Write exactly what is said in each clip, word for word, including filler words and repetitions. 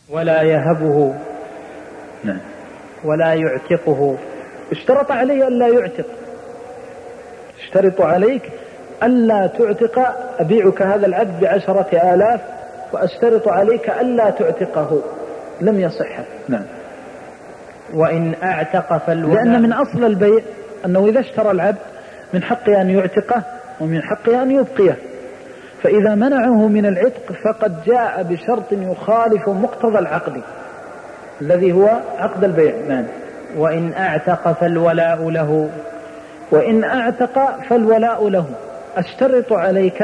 ولا يهبه نعم. ولا يعتقه. اشترط عليه ألا يعتق، اشترط عليك ألا تعتق، أبيعك هذا العبد بعشرة آلاف وأشترط عليك ألا تعتقه، لم يصح. نعم. وإن أعتق فالولاء، لأن من أصل البيع أنه إذا اشترى العبد من حقه أن يعتقه ومن حقه أن يبقيه، فإذا منعه من العتق فقد جاء بشرط يخالف مقتضى العقد الذي هو عقد البيع. نعم. وإن أعتق فالولاء له، وإن أعتق فالولاء له، أشترط عليك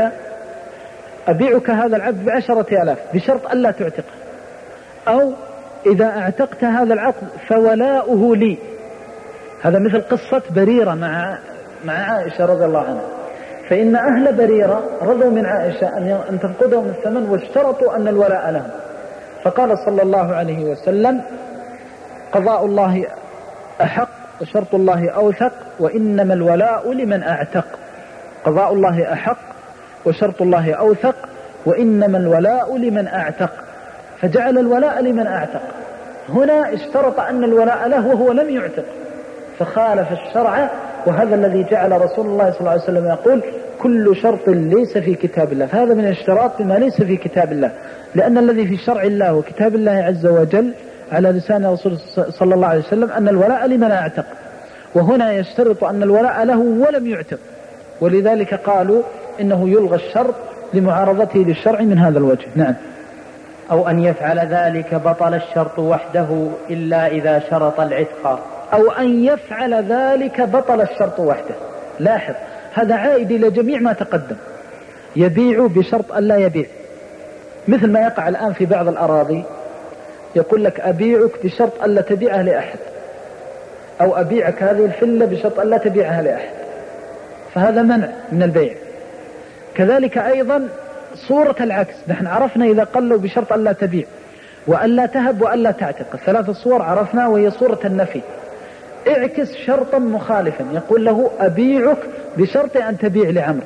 أبيعك هذا العبد بعشرة آلاف بشرط ألا تعتقه، أو إذا اعتقت هذا العقد فولاؤه لي. هذا مثل قصة بريرة مع مع عائشة رضي الله عنها، فإن أهل بريرة رضوا من عائشة أن تنقذهم الثمن واشترطوا أن الولاء لهم، فقال صلى الله عليه وسلم: قضاء الله أحق وشرط الله أوثق وإنما الولاء لمن أعتق. قضاء الله أحق وشرط الله أوثق وإنما الولاء لمن أعتق، فجعل الولاء لمن أعتق. هنا اشترط أن الولاء له وهو لم يعتق، فخالف الشرع، وهذا الذي جعل رسول الله صلى الله عليه وسلم يقول: كل شرط ليس في كتاب الله، فهذا من الاشتراط بما ليس في كتاب الله، لأن الذي في شرع الله وكتاب الله عز وجل على لسان رسول صلى الله عليه وسلم أن الولاء لمن أعتق، وهنا يشترط أن الولاء له ولم يعتق، ولذلك قالوا إنه يلغى الشرط لمعارضته للشرع من هذا الوجه. نعم. أو أن يفعل ذلك بطل الشرط وحده إلا إذا شرط العتق. أو أن يفعل ذلك بطل الشرط وحده. لاحظ، هذا عائد إلى جميع ما تقدم. يبيع بشرط ألا يبيع، مثل ما يقع الآن في بعض الأراضي، يقول لك: أبيعك بشرط ألا تبيعها لأحد، أو أبيعك هذه الفلة بشرط ألا تبيعها لأحد، فهذا منع من البيع. كذلك أيضا صورة العكس، نحن عرفنا إذا قالوا بشرط ألا تبيع وألا تهب وألا تعتق، ثلاث صور عرفنا، وهي صورة النفي. اعكس شرطا مخالفا، يقول له: أبيعك بشرط أن تبيع لعمر،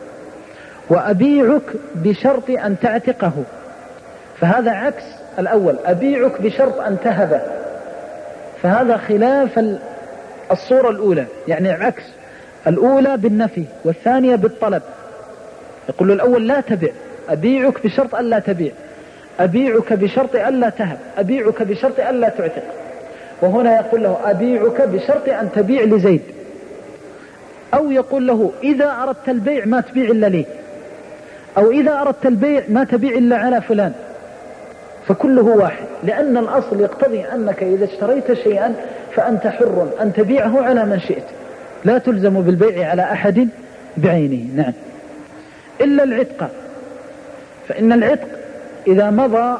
وأبيعك بشرط أن تعتقه، فهذا عكس الأول. أبيعك بشرط أن تهبه، فهذا خلاف الصورة الأولى، يعني عكس الأولى بالنفي والثانية بالطلب. يقول له الأول: لا تبيع، أبيعك بشرط ألا تبيع، أبيعك بشرط ألا تهب، أبيعك بشرط ألا تعتق. وهنا يقول له: أبيعك بشرط أن تبيع لزيد، أو يقول له: إذا أردت البيع ما تبيع إلا لي، أو إذا أردت البيع ما تبيع إلا على فلان، فكله واحد، لأن الأصل يقتضي أنك إذا اشتريت شيئا فأنت حر أن تبيعه على من شئت، لا تلزم بالبيع على أحد بعينه. نعم. إلا العتق، فإن العتق إذا مضى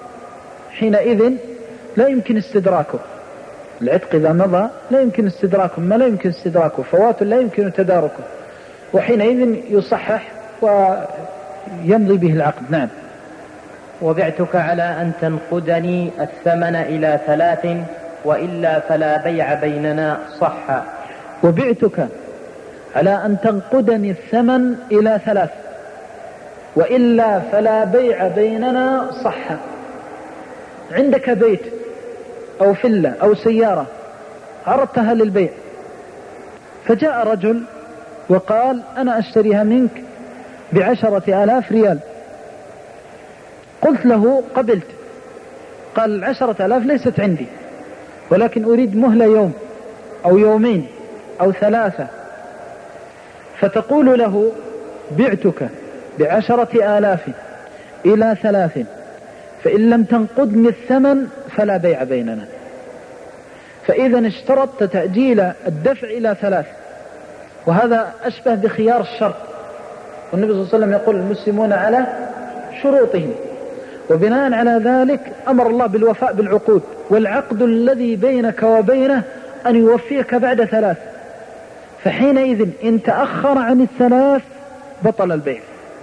حينئذ لا يمكن استدراكه. العتق إذا مضى لا يمكن استدراكه، ما لا يمكن استدراكه فوات لا يمكن تداركه، وحينئذ يصحح ويمضي به العقد. نعم. وبعتك على أن تنقدني الثمن إلى ثلاث وإلا فلا بيع بيننا صح. وبعتك على أن تنقدني الثمن إلى ثلاث وإلا فلا بيع بيننا صح. عندك بيت أو فلة أو سيارة عرضتها للبيع، فجاء رجل وقال: أنا أشتريها منك بعشرة آلاف ريال. قلت له: قبلت. قال: العشرة آلاف ليست عندي، ولكن أريد مهلة يوم أو يومين أو ثلاثة. فتقول له: بعتك بعشرة آلاف إلى ثلاث، فإن لم تنقدني الثمن فلا بيع بيننا. فإذا اشترطت تأجيل الدفع إلى ثلاث، وهذا أشبه بخيار الشرط، والنبي صلى الله عليه وسلم يقول: المسلمون على شروطهم، وبناء على ذلك أمر الله بالوفاء بالعقود، والعقد الذي بينك وبينه أن يوفيك بعد ثلاث، فحينئذ إن تأخر عن الثلاث بطل البيع،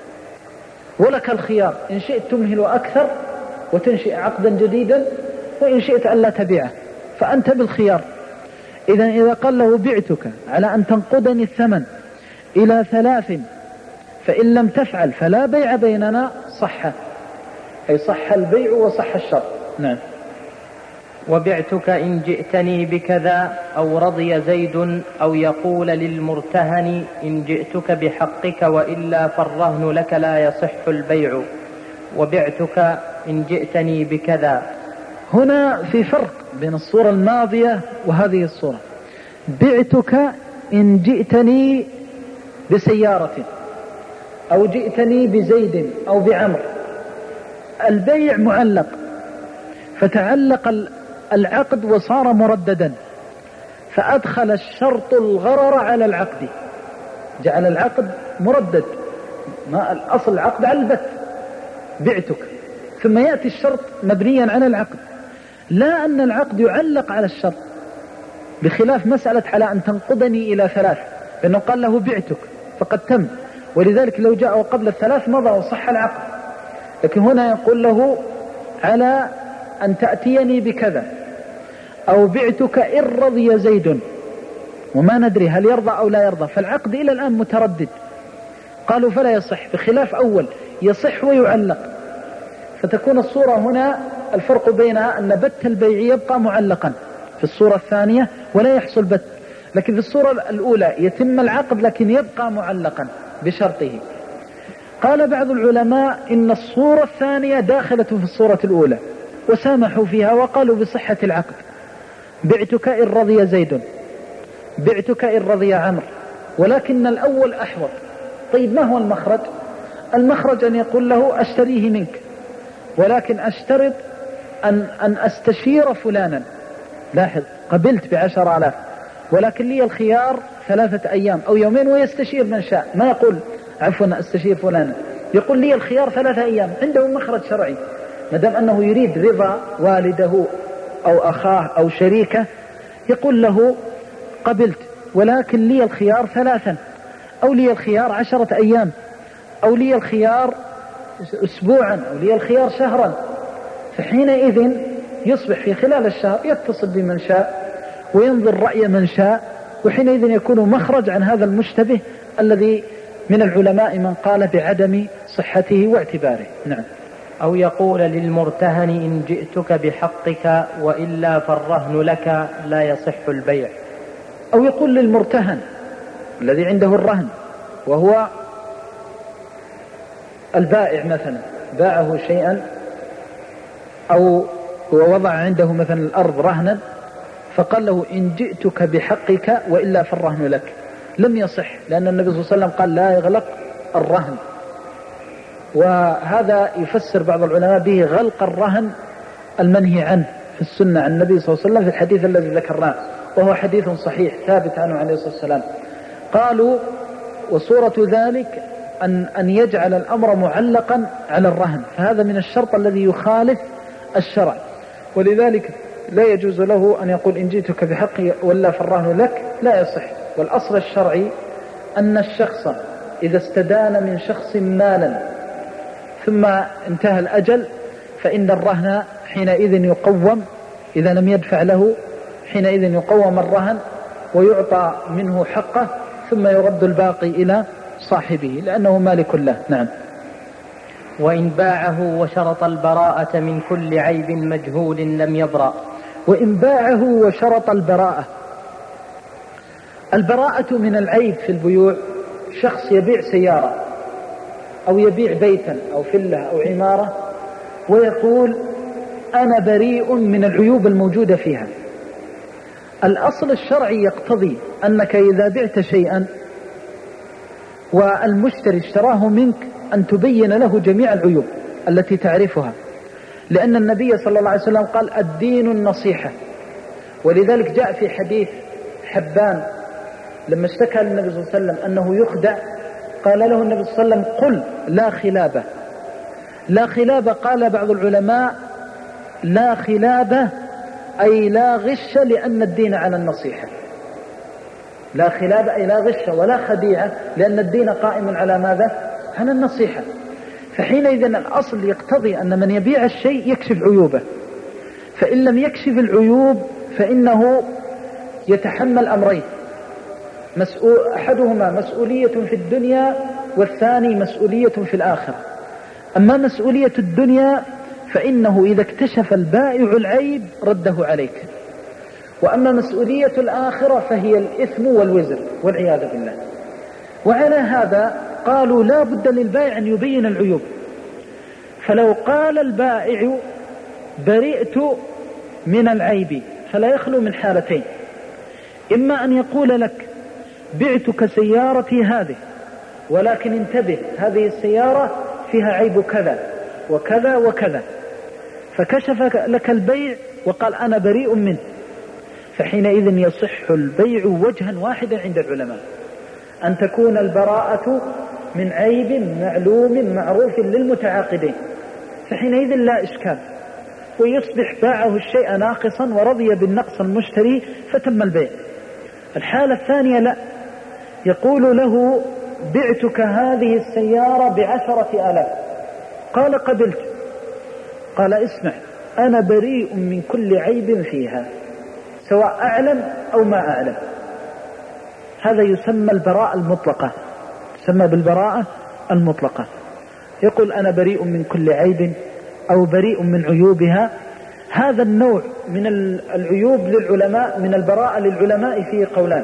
ولك الخيار، إن شئت تمهل أكثر وتنشئ عقدا جديدا، وإن شئت ألا تبيعه، فأنت بالخيار. إذا إذا قال له: بعتك على أن تنقدني الثمن إلى ثلاث فإن لم تفعل فلا بيع بيننا صح، أي صح البيع وصح الشرط. نعم. وبعتك إن جئتني بكذا، أو رضي زيد، أو يقول للمرتهن إن جئتك بحقك وإلا فالرهن لك لا يصح البيع. وبعتك إن جئتني بكذا. هنا في فرق بين الصورة الماضية وهذه الصورة. بعتك إن جئتني بسيارة، أو جئتني بزيد أو بعمر. البيع معلق، فتعلق العقد وصار مرددا، فأدخل الشرط الغرر على العقد، جعل العقد مردد. ما الأصل العقد على البت، بعتك، ثم يأتي الشرط مبنيا على العقد، لا أن العقد يعلق على الشرط، بخلاف مسألة على أن تنقضني إلى ثلاث، لأنه قال له بعتك فقد تم، ولذلك لو جاء قبل الثلاث مضى وصح العقد. لكن هنا يقول له على أن تأتيني بكذا، أو بعتك إن رضي زيد، وما ندري هل يرضى أو لا يرضى، فالعقد إلى الآن متردد. قالوا فلا يصح، بخلاف أول يصح ويعلق. فتكون الصورة هنا الفرق بينها أن بت البيع يبقى معلقا في الصورة الثانية ولا يحصل بت، لكن في الصورة الأولى يتم العقد لكن يبقى معلقا بشرطه. قال بعض العلماء إن الصورة الثانية داخلة في الصورة الأولى وسامحوا فيها وقالوا بصحة العقد. بعتك إن رضي زيد، بعتك إن رضي عمرو، ولكن الأول أحوط. طيب ما هو المخرج؟ المخرج أن يقول له أشتريه منك، ولكن أشترط أن, أن أستشير فلانا. لاحظ، قبلت بعشر آلاف، ولكن لي الخيار ثلاثة أيام أو يومين، ويستشير من شاء. ما يقول عفوا أستشير فلانا، يقول لي الخيار ثلاثة أيام. عنده مخرج شرعي، مدام أنه يريد رضا والده أو أخاه أو شريكه، يقول له قبلت، ولكن لي الخيار ثلاثا، أو لي الخيار عشرة أيام، أو لي الخيار أسبوعا، أو لي الخيار شهرا. فحينئذ يصبح في خلال الشهر يتصل بمن شاء وينظر رأي من شاء، وحينئذ يكون مخرج عن هذا المشتبه الذي من العلماء من قال بعدم صحته واعتباره. نعم. أو يقول للمرتهن إن جئتك بحقك وإلا فالرهن لك لا يصح البيع. أو يقول للمرتهن الذي عنده الرهن، وهو البائع مثلا، باعه شيئا أو ووضع عنده مثلا الأرض رهنا، فقال له إن جئتك بحقك وإلا فالرهن لك، لم يصح، لأن النبي صلى الله عليه وسلم قال لا يغلق الرهن. وهذا يفسر بعض العلماء به غلق الرهن المنهي عنه في السنة عن النبي صلى الله عليه وسلم في الحديث الذي ذكرناه، وهو حديث صحيح ثابت عنه عليه الصلاة والسلام. قالوا وصورة ذلك أن, أن يجعل الأمر معلقا على الرهن، فهذا من الشرط الذي يخالف الشرع، ولذلك لا يجوز له أن يقول إن جئتك بحقي ولا فالرهن لك، لا يصح. والأصل الشرعي أن الشخص إذا استدان من شخص مالا ثم انتهى الأجل، فإن الرهن حينئذ يقوم، إذا لم يدفع له حينئذ يقوم الرهن ويعطى منه حقه، ثم يرد الباقي إلى صاحبه لأنه مالك له. نعم. وإن باعه وشرط البراءة من كل عيب مجهول لم يبرأ. وإن باعه وشرط البراءة، البراءة من العيب في البيوع، شخص يبيع سيارة أو يبيع بيتا أو فلة أو عمارة ويقول أنا بريء من العيوب الموجودة فيها. الأصل الشرعي يقتضي أنك إذا بعت شيئا والمشتري اشتراه منك أن تبين له جميع العيوب التي تعرفها، لأن النبي صلى الله عليه وسلم قال الدين النصيحة. ولذلك جاء في حديث حبان لما اشتكى للنبي صلى الله عليه وسلم أنه يخدع، قال له النبي صلى الله عليه وسلم قل لا خلابة. لا خلابة قال بعض العلماء لا خلابة أي لا غش، لأن الدين على النصيحة. لا خلابة أي لا غش ولا خديعة، لأن الدين قائم على ماذا؟ على النصيحة. فحينئذ الأصل يقتضي أن من يبيع الشيء يكشف عيوبه، فإن لم يكشف العيوب فإنه يتحمل أمرين، مسؤول أحدهما مسؤولية في الدنيا والثاني مسؤولية في الآخرة. أما مسؤولية الدنيا فإنه إذا اكتشف البائع العيب رده عليك. وأما مسؤولية الآخرة فهي الإثم والوزر والعياذ بالله. وعلى هذا قالوا لا بد للبائع أن يبين العيوب. فلو قال البائع برئت من العيب فلا يخلو من حالتين: إما أن يقول لك بعتك سيارتي هذه، ولكن انتبه هذه السيارة فيها عيب كذا وكذا وكذا، فكشف لك البيع وقال أنا بريء منه، فحينئذ يصح البيع وجها واحدا عند العلماء، أن تكون البراءة من عيب معلوم معروف للمتعاقدين، فحينئذ لا إشكال، ويصبح باعه الشيء ناقصا ورضي بالنقص المشتري فتم البيع. الحالة الثانية لا، يقول له بعتك هذه السيارة بعشرة آلاف، قال قبلت، قال اسمع أنا بريء من كل عيب فيها سواء أعلم أو ما أعلم. هذا يسمى البراءة المطلقة، يسمى بالبراءة المطلقة. يقول أنا بريء من كل عيب أو بريء من عيوبها. هذا النوع من العيوب للعلماء، من البراءة للعلماء فيه قولان،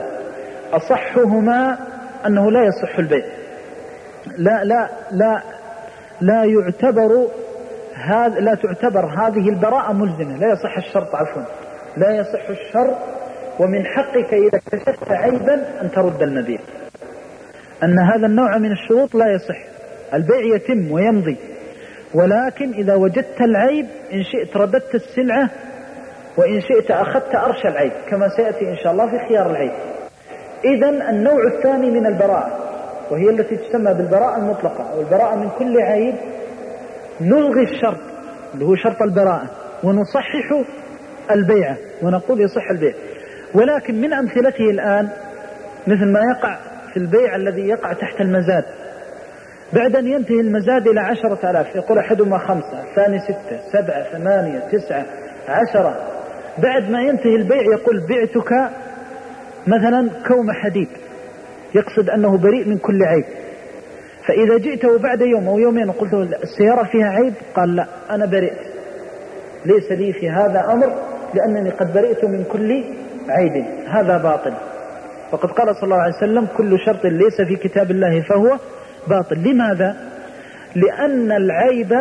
أصحهما أنه لا يصح البيع، لا لا لا لا يعتبر هذا، لا تعتبر هذه البراءة ملزمة، لا يصح الشرط، عفوا لا يصح الشرط، ومن حقك إذا اكتشفت عيبا أن ترد المبيع. أن هذا النوع من الشروط لا يصح، البيع يتم ويمضي، ولكن إذا وجدت العيب إن شئت رددت السلعة، وإن شئت أخذت أرش العيب كما سيأتي إن شاء الله في خيار العيب. إذن النوع الثاني من البراءة، وهي التي تسمى بالبراءة المطلقة أو البراءة من كل عيب، نلغي الشرط اللي هو شرط البراءة ونصحح البيعة ونقول يصح البيع. ولكن من أمثلته الآن مثل ما يقع في البيع الذي يقع تحت المزاد، بعد أن ينتهي المزاد إلى عشرة آلاف يقول أحدهما خمسة، الثاني ستة، سبعة، ثمانية، تسعة، عشرة، بعد ما ينتهي البيع يقول بعتك مثلا كوم حديد، يقصد أنه بريء من كل عيب. فإذا جئته بعد يوم أو يومين وقلت له السيارة فيها عيب، قال لا أنا برئت، ليس لي في هذا أمر لأنني قد برئت من كل عيب، هذا باطل. وقد قال صلى الله عليه وسلم كل شرط ليس في كتاب الله فهو باطل. لماذا؟ لأن العيب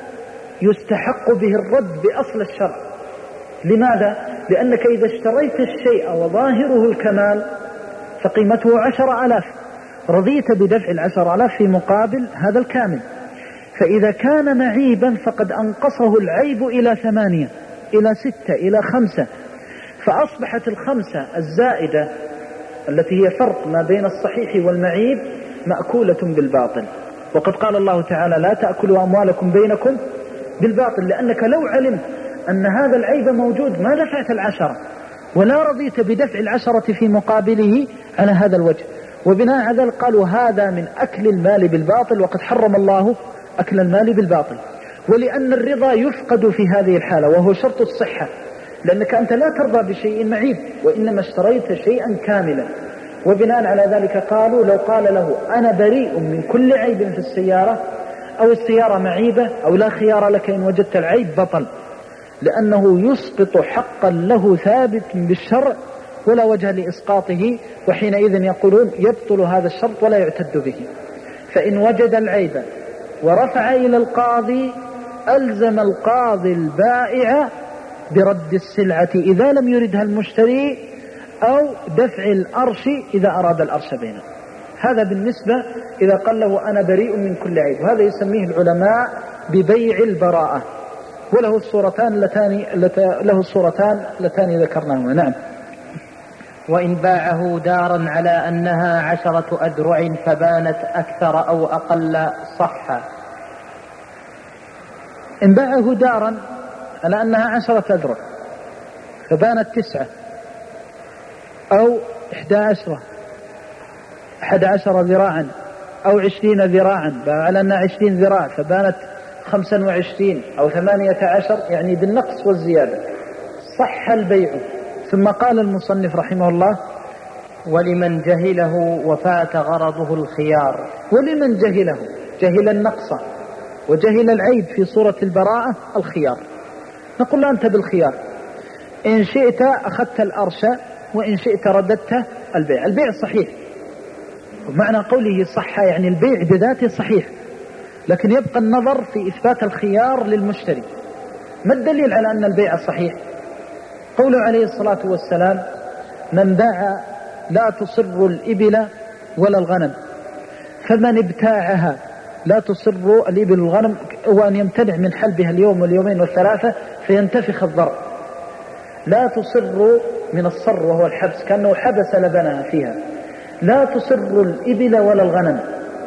يستحق به الرد بأصل الشرع. لماذا؟ لأنك إذا اشتريت الشيء وظاهره الكمال فقيمته عشر آلاف، رضيت بدفع العشر آلاف في مقابل هذا الكامل، فإذا كان معيبا فقد أنقصه العيب إلى ثمانية، إلى ستة، إلى خمسة، فأصبحت الخمسة الزائدة التي هي فرق ما بين الصحيح والمعيب مأكولة بالباطل. وقد قال الله تعالى لا تأكلوا أموالكم بينكم بالباطل، لأنك لو علمت أن هذا العيب موجود ما دفعت العشرة ولا رضيت بدفع العشرة في مقابله على هذا الوجه. وبناء على ذلك قالوا هذا من أكل المال بالباطل، وقد حرم الله أكل المال بالباطل. ولأن الرضا يفقد في هذه الحالة وهو شرط الصحة، لأنك أنت لا ترضى بشيء معيب وإنما اشتريت شيئا كاملا. وبناء على ذلك قالوا لو قال له أنا بريء من كل عيب في السيارة أو السيارة معيبة أو لا خيار لك إن وجدت العيب، بطل، لأنه يسقط حقا له ثابت بالشرع ولا وجه لإسقاطه، وحينئذ يقولون يبطل هذا الشرط ولا يعتد به. فإن وجد العيب ورفع إلى القاضي ألزم القاضي البائع برد السلعة إذا لم يردها المشتري أو دفع الأرش إذا أراد الأرش بينه. هذا بالنسبة إذا قال له أنا بريء من كل عيب، وهذا يسميه العلماء ببيع البراءة، وله الصورتان اللتان له الصورتان اللتان ذكرناهما. نعم. وإن باعه دارا على أنها عشرة أدرع فبانت أكثر أو أقل صح. إن باعه دارا على أنها عشرة أدرع فبانت تسعة أو إحدى عشرة أحد عشر ذراعا أو عشرين ذراعا، على أنها عشرين ذراع فبانت خمسا وعشرين أو ثمانية عشر، يعني بالنقص والزيادة، صح البيع. ثم قال المصنف رحمه الله ولمن جهله وفات غرضه الخيار. ولمن جهله، جهل النقص وجهل العيب في صورة البراءة الخيار. نقول له أنت بالخيار، إن شئت أخذت الأرش وإن شئت رددت البيع. البيع صحيح، ومعنى قوله صح يعني البيع بذاته صحيح، لكن يبقى النظر في إثبات الخيار للمشتري. ما الدليل على أن البيع صحيح؟ قوله عليه الصلاة والسلام: من باع لا تصر الإبل ولا الغنم، فمن ابتاعها لا تصر الإبل والغنم، وأن يمتنع من حلبها اليوم واليومين والثلاثة فينتفخ الضرع. لا تصر من الصر وهو الحبس، كأنه حبس لبنها فيها. لا تصر الإبل ولا الغنم،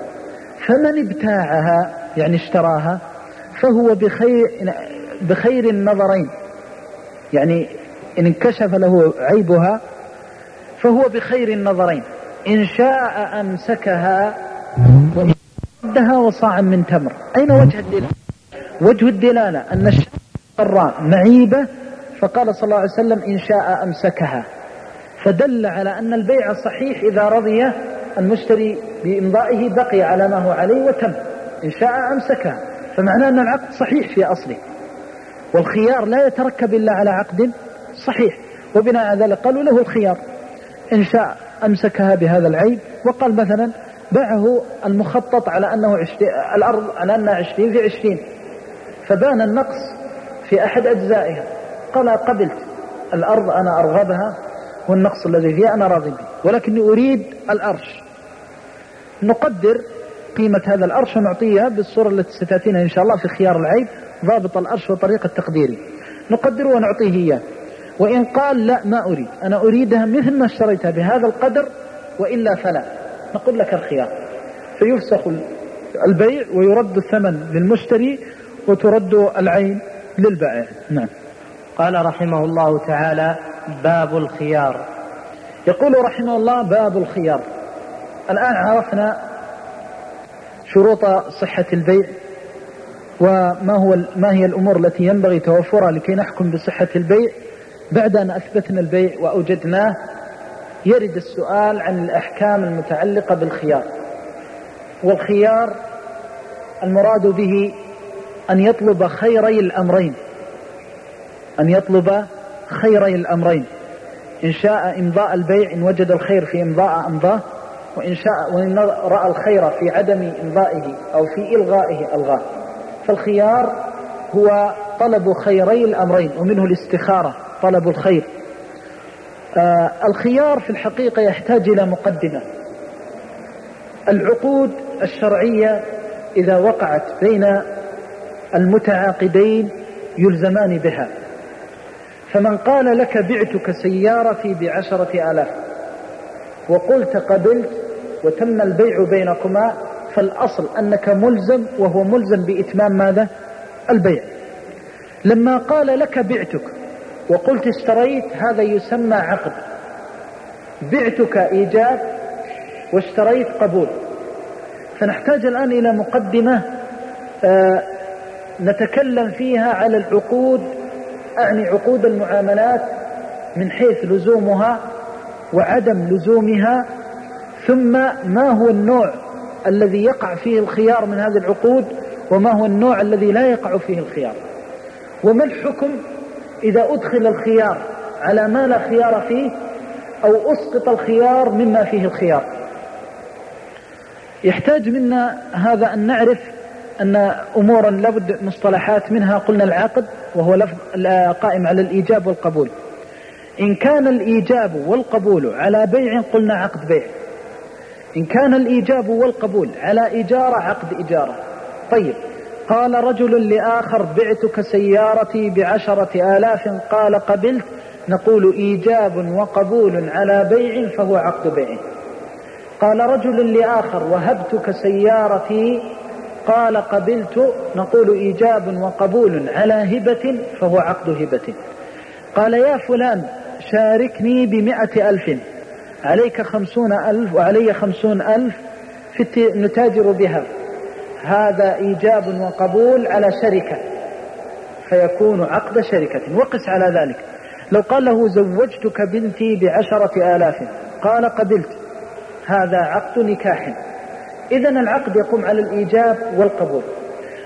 فمن ابتاعها يعني اشتراها فهو بخير, بخير النظرين، يعني إن انكشف له عيبها فهو بخير النظرين، إن شاء أمسكها وإن ردها وصاعا من تمر. أين وجه الدلالة؟ وجه الدلالة أن الشراء معيبة، فقال صلى الله عليه وسلم: إن شاء أمسكها، فدل على أن البيع صحيح إذا رضي المشتري بإمضائه بقي على ما هو عليه وتم. إن شاء أمسكها، فمعناه أن العقد صحيح في أصله، والخيار لا يتركب إلا على عقد صحيح. وبناء على ذلك قالوا له الخيار: إن شاء أمسكها بهذا العيب. وقال مثلا باعه المخطط على أنه عشرين، الأرض على أنها عشرين في عشرين، فبان النقص في أحد أجزائها، قال: قبلت الأرض أنا أرغبها والنقص الذي فيها أنا راضي به، ولكني أريد الأرش. نقدر قيمة هذا الأرش ونعطيها بالصورة التي ستأتينا إن شاء الله في خيار العيب، ضابط الأرش وطريقة تقديري، نقدر ونعطيه إياه. وإن قال: لا ما أريد، أنا أريدها مثل ما اشتريتها بهذا القدر وإلا فلا، نقول لك الخيار، فيفسخ البيع ويرد الثمن للمشتري وترد العين للبائع. نعم. قال رحمه الله تعالى: باب الخيار. يقول رحمه الله: باب الخيار. الآن عرفنا شروط صحة البيع وما هو ما هي الأمور التي ينبغي توفرها لكي نحكم بصحة البيع. بعد أن أثبتنا البيع وأوجدناه، يرد السؤال عن الأحكام المتعلقة بالخيار. والخيار المراد به أن يطلب خيري الأمرين، أن يطلب خيري الأمرين، إن شاء إمضاء البيع إن وجد الخير في إمضاء أمضاه، وإن شاء وإن رأى الخير في عدم إمضائه أو في إلغائه ألغاه. فالخيار هو طلب خيري الأمرين، ومنه الاستخارة طلب الخير. آه الخيار في الحقيقة يحتاج إلى مقدمة. العقود الشرعية إذا وقعت بين المتعاقدين يلزمان بها. فمن قال لك: بعتك سيارتي بعشرة آلاف، وقلت قبلت وتم البيع بينكما، فالأصل أنك ملزم، وهو ملزم بإتمام ماذا؟ البيع. لما قال لك: بعتك وقلت اشتريت، هذا يسمى عقد. بعتك إيجاب واشتريت قبول. فنحتاج الآن إلى مقدمة آه نتكلم فيها على العقود، أعني عقود المعاملات من حيث لزومها وعدم لزومها، ثم ما هو النوع الذي يقع فيه الخيار من هذه العقود، وما هو النوع الذي لا يقع فيه الخيار، وما الحكم إذا أدخل الخيار على ما لا خيار فيه أو أسقط الخيار مما فيه الخيار. يحتاج منا هذا أن نعرف أن أمورا لابد مصطلحات، منها قلنا العقد وهو لفظ قائم على الإيجاب والقبول. إن كان الإيجاب والقبول على بيع قلنا عقد بيع، إن كان الإيجاب والقبول على إجارة عقد إجارة. طيب، قال رجل لآخر: بعتك سيارتي بعشرة آلاف، قال قبلت، نقول إيجاب وقبول على بيع فهو عقد بيع. قال رجل لآخر: وهبتك سيارتي، قال قبلت، نقول إيجاب وقبول على هبة فهو عقد هبة. قال: يا فلان شاركني بمئة ألف، عليك خمسون ألف وعلي خمسون ألف نتاجر بها، هذا إيجاب وقبول على شركة فيكون عقد شركة. وقس على ذلك، لو قال له: زوجتك بنتي بعشرة آلاف، قال قبلت، هذا عقد نكاح. إذن العقد يقوم على الإيجاب والقبول.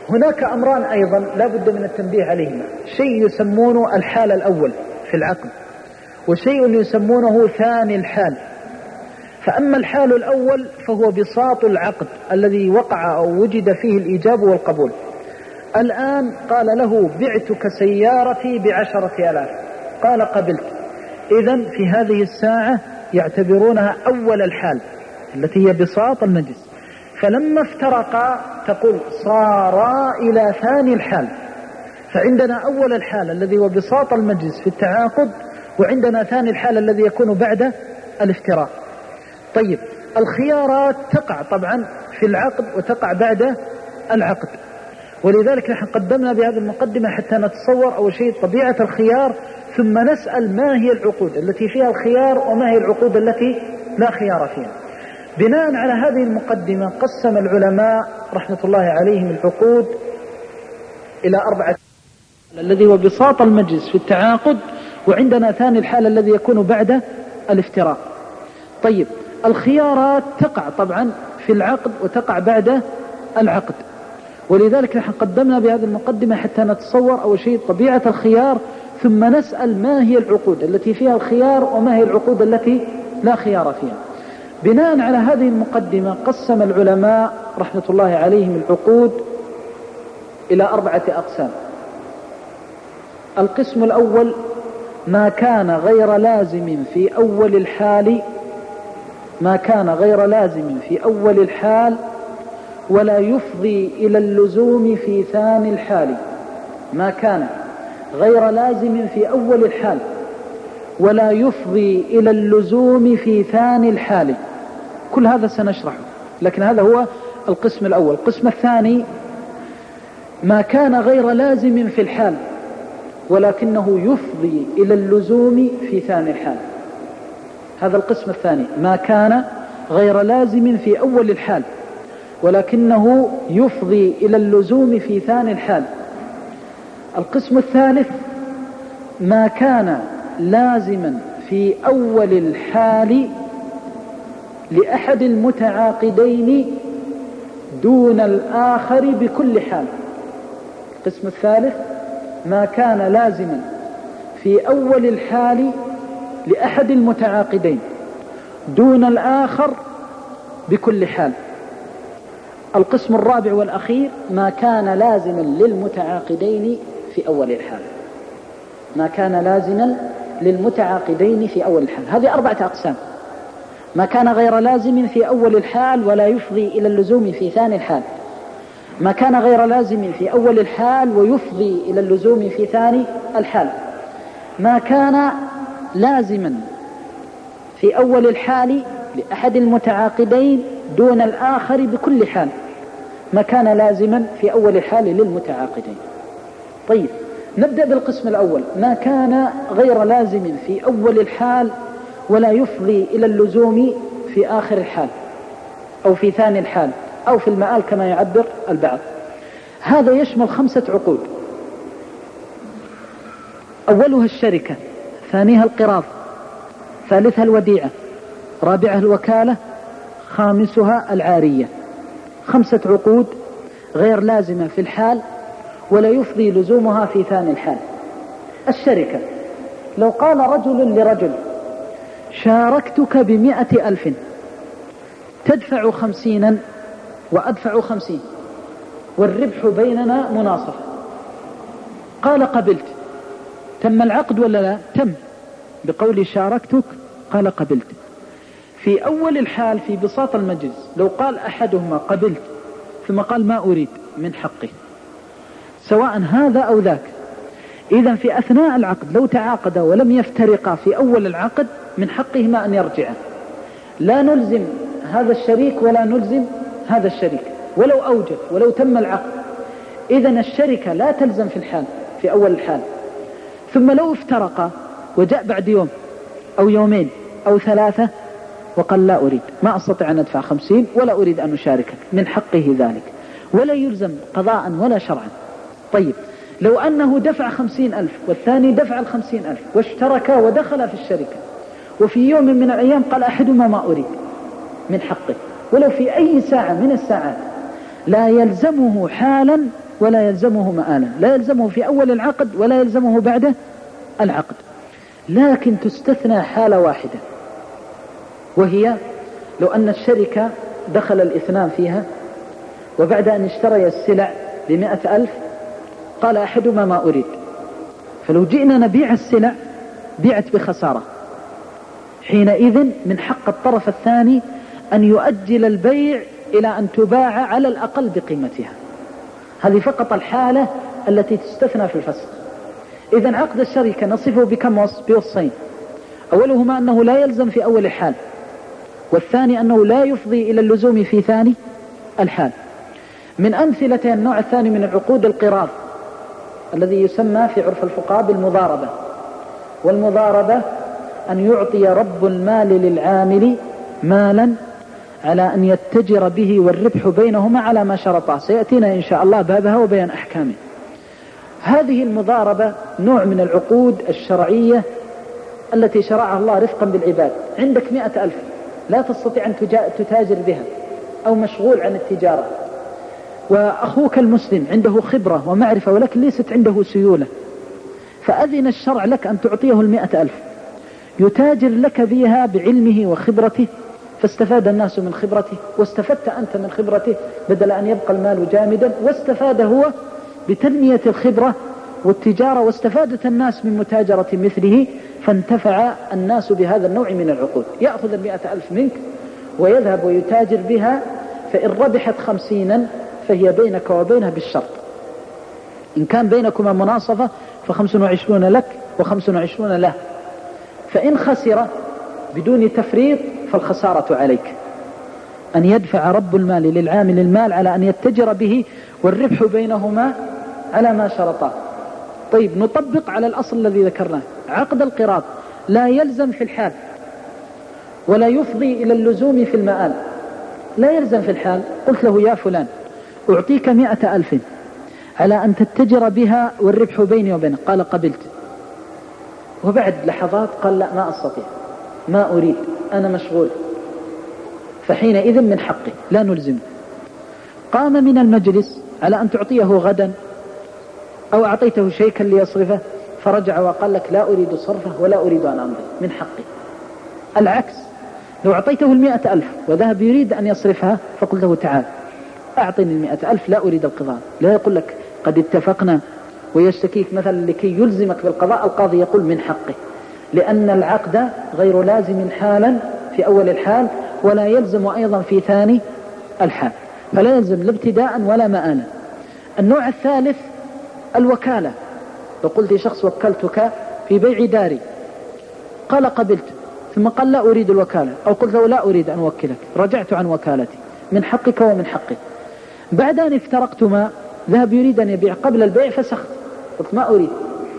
هناك أمران أيضا لا بد من التنبيه عليهما، شيء يسمونه الحال الأول في العقد، وشيء يسمونه ثاني الحال. فأما الحال الأول فهو بساط العقد الذي وقع أو وجد فيه الإيجاب والقبول. الآن قال له بعتك سيارتي بعشرة آلاف، قال قبلت. إذن في هذه الساعة يعتبرونها أول الحال التي هي بساط المجلس. فلما افترقا تقول صارا إلى ثاني الحال. فعندنا أول الحال الذي هو بساط المجلس في التعاقد، وعندنا ثاني الحال الذي يكون بعد الافتراق. طيب الخيارات تقع طبعا في العقد وتقع بعد العقد، ولذلك نحن قدمنا بهذه المقدمة حتى نتصور أول شيء طبيعة الخيار، ثم نسأل ما هي العقود التي فيها الخيار وما هي العقود التي لا خيار فيها. بناء على هذه المقدمة قسم العلماء رحمة الله عليهم العقود إلى أربعة، الذي هو بساط المجلس في التعاقد، وعندنا ثاني الحال الذي يكون بعد الافتراق. طيب الخيارات تقع طبعا في العقد وتقع بعد العقد، ولذلك نحن قدمنا بهذه المقدمة حتى نتصور أول شيء طبيعة الخيار، ثم نسأل ما هي العقود التي فيها الخيار وما هي العقود التي لا خيار فيها. بناء على هذه المقدمة قسم العلماء رحمة الله عليهم العقود إلى أربعة أقسام. القسم الأول ما كان غير لازم في أول الحال، ما كان غير لازم في أول الحال ولا يفضي إلى اللزوم في ثاني الحال. ما كان غير لازم في أول الحال ولا يفضي إلى اللزوم في ثاني الحال. كل هذا سنشرحه، لكن هذا هو القسم الأول. القسم الثاني ما كان غير لازم في الحال ولكنه يفضي إلى اللزوم في ثاني الحال. هذا القسم الثاني، ما كان غير لازم في أول الحال ولكنه يفضي إلى اللزوم في ثاني الحال. القسم الثالث ما كان لازما في أول الحال لأحد المتعاقدين دون الآخر بكل حال. القسم الثالث ما كان لازما في أول الحال لأحد المتعاقدين دون الآخر بكل حال. القسم الرابع والأخير ما كان لازما للمتعاقدين في أول الحال، ما كان لازما للمتعاقدين في أول الحال. هذه أربعة أقسام. ما كان غير لازم في أول الحال ولا يفضي إلى اللزوم في ثاني الحال، ما كان غير لازم في أول الحال ويفضي إلى اللزوم في ثاني الحال، ما كان لازما في أول الحال لأحد المتعاقدين دون الآخر بكل حال، ما كان لازما في أول الحال للمتعاقدين. طيب نبدأ بالقسم الأول، ما كان غير لازم في أول الحال ولا يفضي إلى اللزوم في آخر الحال أو في ثاني الحال أو في المآل كما يعبر البعض. هذا يشمل خمسة عقود. أولها الشركة، ثانيها القراض، ثالثها الوديعة، رابعها الوكالة، خامسها العارية. خمسة عقود غير لازمة في الحال ولا يفضي لزومها في ثاني الحال. الشركة، لو قال رجل لرجل شاركتك بمئة ألف، تدفع خمسينا وأدفع خمسين والربح بيننا مناصفة، قال قبلت، تم العقد ولا لا؟ تم بقول شاركتك، قال قبلت. في أول الحال في بساط المجلس لو قال أحدهما قبلت ثم قال ما أريد من حقه، سواء هذا أو ذاك، إذن في أثناء العقد لو تعاقدا ولم يفترقا في أول العقد من حقهما أن يرجعا، لا نلزم هذا الشريك ولا نلزم هذا الشريك ولو أوجب ولو تم العقد. إذن الشركة لا تلزم في الحال في أول الحال. ثم لو افترقا وجاء بعد يوم أو يومين أو ثلاثة وقال لا أريد، ما أستطيع أن أدفع خمسين ولا أريد أن أشاركك، من حقه ذلك ولا يلزم قضاء ولا شرعا. طيب لو أنه دفع خمسين ألف والثاني دفع الخمسين ألف واشتركا ودخل في الشركة، وفي يوم من الأيام قال أحدهما ما أريد، من حقه ولو في أي ساعة من الساعات، لا يلزمه حالا ولا يلزمه مآلا، لا يلزمه في أول العقد ولا يلزمه بعد العقد. لكن تستثنى حالة واحدة، وهي لو أن الشركة دخل الاثنان فيها وبعد أن اشتري السلع بمئة ألف قال أحدهما ما أريد، فلو جئنا نبيع السلع بيعت بخسارة، حينئذ من حق الطرف الثاني أن يؤجل البيع إلى أن تباع على الأقل بقيمتها. هذه فقط الحالة التي تستثنى في الفسخ. إذن عقد الشركة نصفه بكم وصف؟ بوصفين، أولهما أنه لا يلزم في أول الحال، والثاني أنه لا يفضي إلى اللزوم في ثاني الحال. من أمثلة النوع الثاني من العقود القراض الذي يسمى في عرف الفقهاء بالمضاربة. والمضاربة أن يعطي رب المال للعامل مالا على أن يتجر به والربح بينهما على ما شرطه، سيأتينا إن شاء الله بابها وبيان أحكامه. هذه المضاربة نوع من العقود الشرعية التي شرعها الله رفقا بالعباد. عندك مئة ألف لا تستطيع أن تتاجر بها أو مشغول عن التجارة، وأخوك المسلم عنده خبرة ومعرفة ولكن ليست عنده سيولة، فأذن الشرع لك أن تعطيه المئة ألف يتاجر لك بها بعلمه وخبرته، فاستفاد الناس من خبرته واستفدت أنت من خبرته بدل أن يبقى المال جامدا، واستفاد هو بتنمية الخبرة والتجارة، واستفادت الناس من متاجرة مثله، فانتفع الناس بهذا النوع من العقود. يأخذ المئة ألف منك ويذهب ويتاجر بها، فإن ربحت خمسينا فهي بينك وبينها بالشرط، إن كان بينكما مناصفة فخمس وعشرون لك وخمس وعشرون له، فإن خسر بدون تفريط فالخسارة عليك، أن يدفع رب المال للعامل المال على أن يتجر به والربح بينهما على ما شرطا. طيب نطبق على الأصل الذي ذكرناه، عقد القراض لا يلزم في الحال ولا يفضي إلى اللزوم في المآل. لا يلزم في الحال، قلت له يا فلان أعطيك مئة ألف على أن تتجر بها والربح بيني وبينك، قال قبلت، وبعد لحظات قال لا ما أستطيع ما أريد أنا مشغول، فحينئذ من حقه لا نلزمه. قام من المجلس على أن تعطيه غدا أو أعطيته شيكا ليصرفه، فرجع وقال لك لا أريد صرفه ولا أريد أن أمضي، من حقي. العكس، لو أعطيته المئة ألف وذهب يريد أن يصرفها فقلت له تعال أعطني المئة ألف لا أريد القضاء، لا يقول لك قد اتفقنا ويشتكيك مثلا لكي يلزمك بالقضاء، القاضي يقول من حقه، لأن العقد غير لازم حالا في أول الحال ولا يلزم أيضا في ثاني الحال، فلا يلزم لا ابتداء ولا مآلا. النوع الثالث الوكالة، لو قلت لشخص وكلتك في بيع داري قال قبلت، ثم قال لا أريد الوكالة، أو قلت له لا أريد أن أوكلك، رجعت عن وكالتي، من حقك ومن حقي. بعد أن افترقتما ذهب يريد أن يبيع، قبل البيع فسخت، قلت ما أريد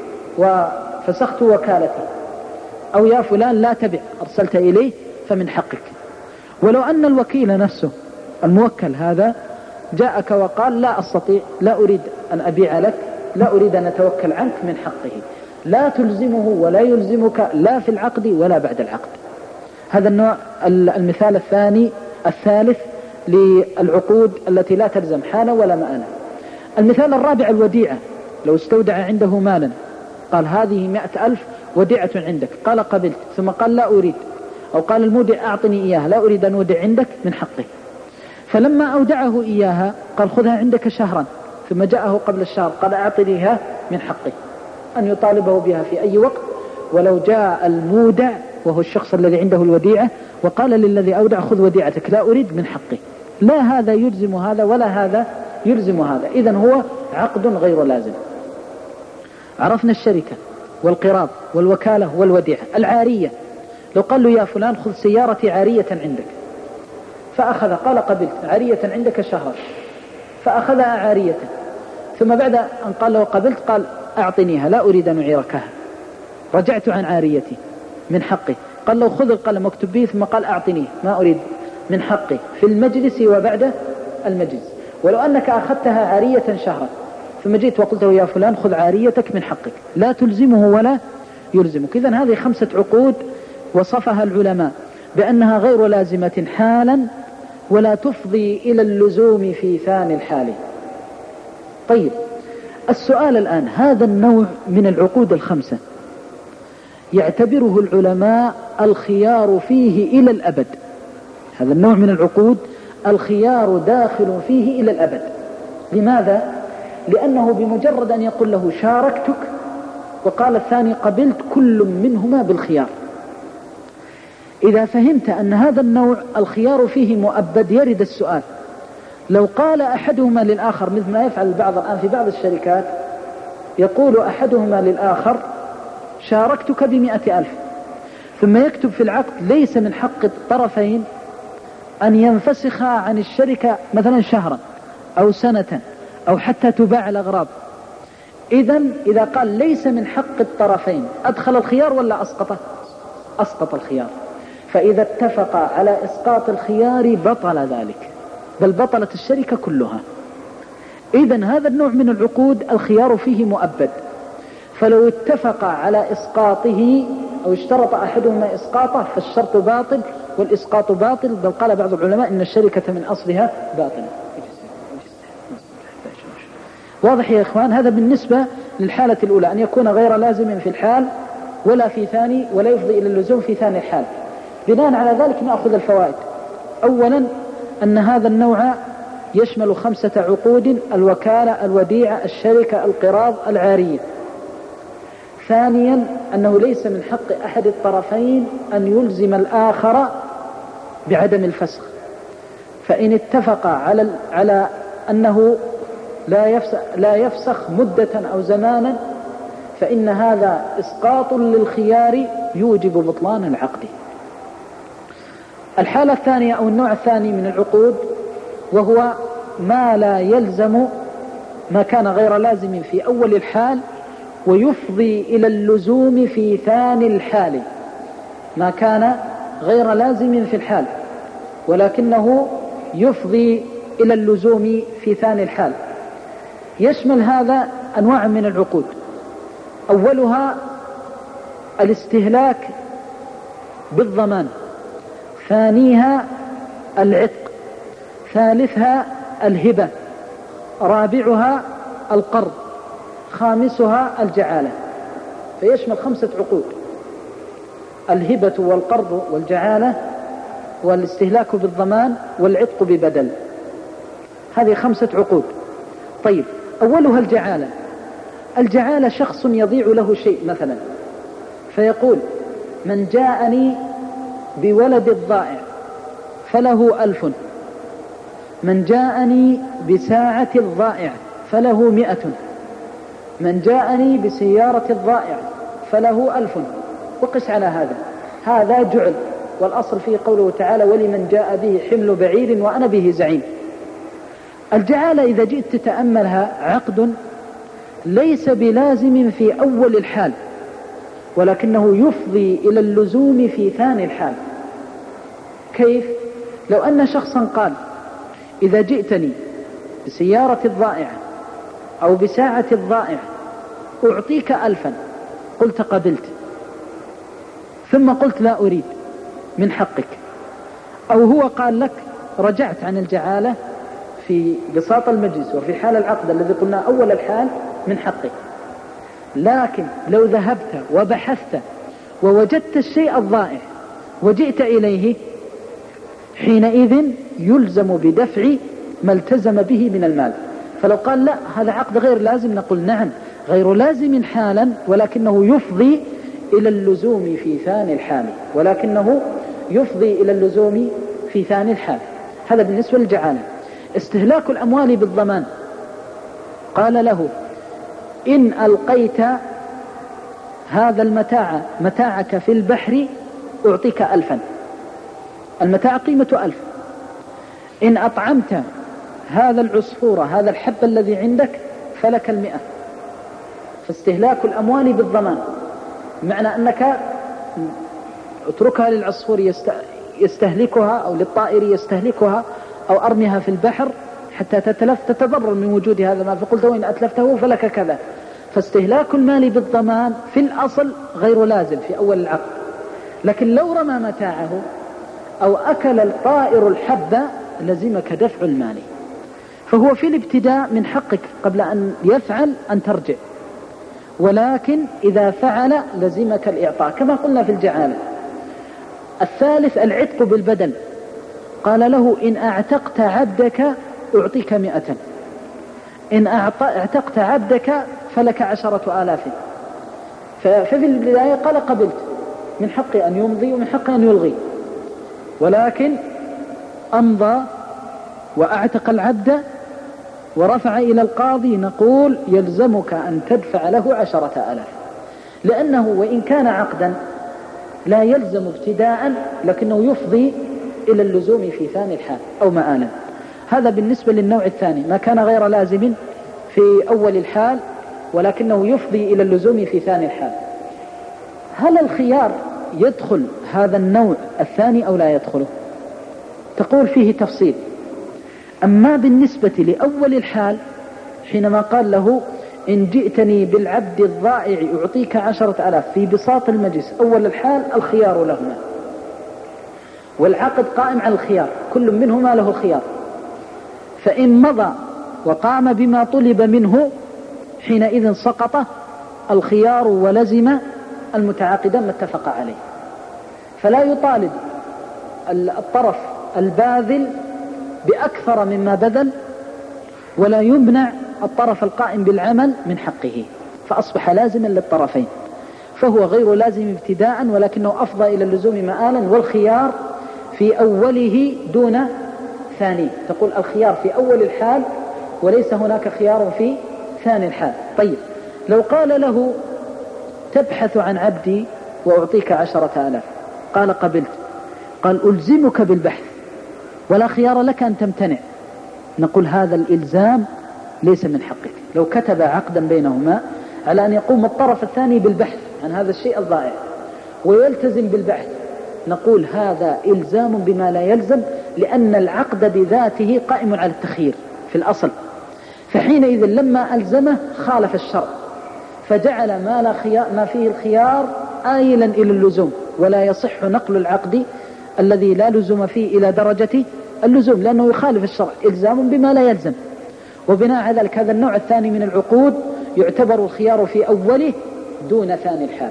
وفسخت وكالتي، أو يا فلان لا تبع أرسلت إليه فمن حقك. ولو أن الوكيل نفسه الموكل هذا جاءك وقال لا أستطيع لا أريد أن أبيع لك لا أريد أن أتوكل عنك، من حقه، لا تلزمه ولا يلزمك لا في العقد ولا بعد العقد. هذا النوع المثال الثاني الثالث للعقود التي لا تلزم حالا ولا مآلا. المثال الرابع الوديعة، لو استودع عنده مالا قال هذه مئة ألف وديعة عندك، قال قبلت، ثم قال لا أريد، أو قال المودع أعطني إياها لا أريد أن أودع عندك، من حقه. فلما أودعه إياها قال خذها عندك شهرا، ثم جاءه قبل الشهر قال أعطنيها، من حقه أن يطالبه بها في أي وقت. ولو جاء المودع وهو الشخص الذي عنده الوديعة وقال للذي أودع خذ وديعتك لا أريد، من حقه، لا هذا يلزم هذا ولا هذا يلزم هذا، إذن هو عقد غير لازم. عرفنا الشركة والقراض والوكالة والوديعة. العارية، لو قال له يا فلان خذ سيارتي عارية عندك، فأخذ قال قبلت عارية عندك شهر، فأخذها عارية، ثم بعد أن قال له قبلت قال أعطنيها لا أريد أن أعيركها، رجعت عن عاريتي، من حقي. قال له خذ القلم واكتب به، ثم قال أعطنيه ما أريد، من حقي في المجلس وبعد المجلس. ولو أنك أخذتها عارية شهرا ثم جئت وقلت له يا فلان خذ عاريتك، من حقك، لا تلزمه ولا يلزمك. إذن هذه خمسة عقود وصفها العلماء بأنها غير لازمة حالا ولا تفضي إلى اللزوم في ثاني الحال. طيب السؤال الآن، هذا النوع من العقود الخمسة يعتبره العلماء الخيار فيه إلى الأبد. هذا النوع من العقود الخيار داخل فيه إلى الأبد. لماذا؟ لأنه بمجرد أن يقول له شاركتك وقال الثاني قبلت، كل منهما بالخيار. إذا فهمت أن هذا النوع الخيار فيه مؤبد، يرد السؤال: لو قال أحدهما للآخر، مثل ما يفعل البعض الآن في بعض الشركات، يقول أحدهما للآخر شاركتك بمئة ألف، ثم يكتب في العقد: ليس من حق الطرفين أن ينفسخا عن الشركة مثلا شهرا أو سنة أو حتى تباع الأغراض. إذن إذا قال ليس من حق الطرفين، أدخل الخيار ولا أسقطه؟ أسقط الخيار. فإذا اتفق على إسقاط الخيار بطل ذلك، بل بطلت الشركة كلها. إذن هذا النوع من العقود الخيار فيه مؤبد، فلو اتفق على إسقاطه أو اشترط أحدهما إسقاطه فالشرط باطل والإسقاط باطل، بل قال بعض العلماء إن الشركة من أصلها باطلة. واضح يا إخوان؟ هذا بالنسبة للحالة الأولى، أن يكون غير لازم في الحال ولا في ثاني، ولا يفضي إلى اللزوم في ثاني الحال. بناء على ذلك نأخذ الفوائد. أولا أن هذا النوع يشمل خمسة عقود: الوكالة، الوديعة، الشركة، القراض، العارية. ثانيا أنه ليس من حق أحد الطرفين أن يلزم الآخر بعدم الفسخ، فإن اتفق على على أنه لا يفسخ, لا يفسخ مدة أو زمانا فإن هذا إسقاط للخيار يوجب بطلان العقد. الحالة الثانية أو النوع الثاني من العقود وهو ما لا يلزم، ما كان غير لازم في أول الحال ويفضي إلى اللزوم في ثاني الحال. ما كان غير لازم في الحال ولكنه يفضي إلى اللزوم في ثاني الحال. يشمل هذا أنواع من العقود: أولها الاستهلاك بالضمان، ثانيها العتق، ثالثها الهبة، رابعها القرض، خامسها الجعالة. فيشمل خمسة عقود: الهبة والقرض والجعالة والاستهلاك بالضمان والعتق ببدل. هذه خمسة عقود. طيب، أولها الجعالة. الجعالة شخص يضيع له شيء مثلا، فيقول: من جاءني بولد الضائع فله ألف، من جاءني بساعة الضائع فله مئة، من جاءني بسيارة الضائع فله ألف، وقس على هذا. هذا جعل، والأصل فيه قوله تعالى: ولمن جاء به حمل بعير وأنا به زعيم. الجعالة إذا جئت تتأملها عقد ليس بلازم في أول الحال ولكنه يفضي إلى اللزوم في ثاني الحال. كيف؟ لو أن شخصا قال: إذا جئتني بسيارة الضائعة أو بساعة الضائع أعطيك ألفا، قلت قبلت، ثم قلت لا أريد، من حقك. أو هو قال لك: رجعت عن الجعالة في بساط المجلس وفي حال العقد الذي قلنا أول الحال، من حقك. لكن لو ذهبت وبحثت ووجدت الشيء الضائع وجئت إليه، حينئذ يلزم بدفع ما التزم به من المال. فلو قال: لا، هذا عقد غير لازم، نقول: نعم، غير لازم حالا ولكنه يفضي إلى اللزوم في ثاني الحال، ولكنه يفضي إلى اللزوم في ثاني الحال. هذا بالنسبة للجعالة. استهلاك الأموال بالضمان، قال له: إن ألقيت هذا المتاع متاعك في البحر أعطيك ألفا، المتاع قيمة ألف. إن أطعمت هذا العصفور هذا الحب الذي عندك فلك المئة. فاستهلاك الأموال بالضمان معنى أنك اتركها للعصفور يستهلكها أو للطائر يستهلكها أو أرميها في البحر حتى تتلف، تتضرر من وجود هذا المال، فقلت: وإن أتلفته فلك كذا. فاستهلاك المال بالضمان في الأصل غير لازم في أول العقد، لكن لو رمى متاعه أو أكل الطائر الحب لزمك دفع المال. فهو في الابتداء من حقك قبل أن يفعل أن ترجع، ولكن إذا فعل لزمك الإعطاء كما قلنا في الجعالة. الثالث العتق بالبدل، قال له إن أعتقت عبدك أعطيك مئة، إن اعتقت عبدك فلك عشرة آلاف. ففي البداية قال قبلت، من حقي أن يمضي ومن حقي أن يلغي، ولكن أمضى وأعتق العبد ورفع إلى القاضي، نقول يلزمك أن تدفع له عشرة آلاف، لأنه وإن كان عقدا لا يلزم ابتداء، لكنه يفضي إلى اللزوم في ثاني الحال أو مآلا. هذا بالنسبة للنوع الثاني، ما كان غير لازم في أول الحال ولكنه يفضي إلى اللزوم في ثاني الحال. هل الخيار يدخل هذا النوع الثاني أو لا يدخله؟ تقول فيه تفصيل. أما بالنسبة لأول الحال حينما قال له إن جئتني بالعبد الضائع أعطيك عشرة ألاف في بساط المجلس، أول الحال الخيار لهما، والعقد قائم على الخيار، كل منهما له خيار. فإن مضى وقام بما طلب منه حينئذ سقط الخيار ولزم المتعاقدان ما اتفق عليه، فلا يطالب الطرف الباذل بأكثر مما بذل، ولا يمنع الطرف القائم بالعمل من حقه، فأصبح لازما للطرفين. فهو غير لازم ابتداء ولكنه أفضى إلى اللزوم مآلا، والخيار في أوله دون ثاني. تقول الخيار في أول الحال وليس هناك خيار في ثاني الحال. طيب لو قال له تبحث عن عبدي وأعطيك عشرة آلاف، قال قبلت، قال ألزمك بالبحث ولا خيار لك أن تمتنع، نقول هذا الإلزام ليس من حقك. لو كتب عقدا بينهما على أن يقوم الطرف الثاني بالبحث عن هذا الشيء الضائع ويلتزم بالبحث، نقول هذا إلزام بما لا يلزم، لأن العقد بذاته قائم على التخيير في الأصل. فحينئذ لما ألزمه خالف الشرع، فجعل ما, لا خيار ما فيه الخيار آيلا إلى اللزوم، ولا يصح نقل العقد الذي لا لزوم فيه إلى درجة اللزوم، لأنه يخالف الشرع، إلزام بما لا يلزم. وبناء على ذلك هذا النوع الثاني من العقود يعتبر الخيار في أوله دون ثاني الحال.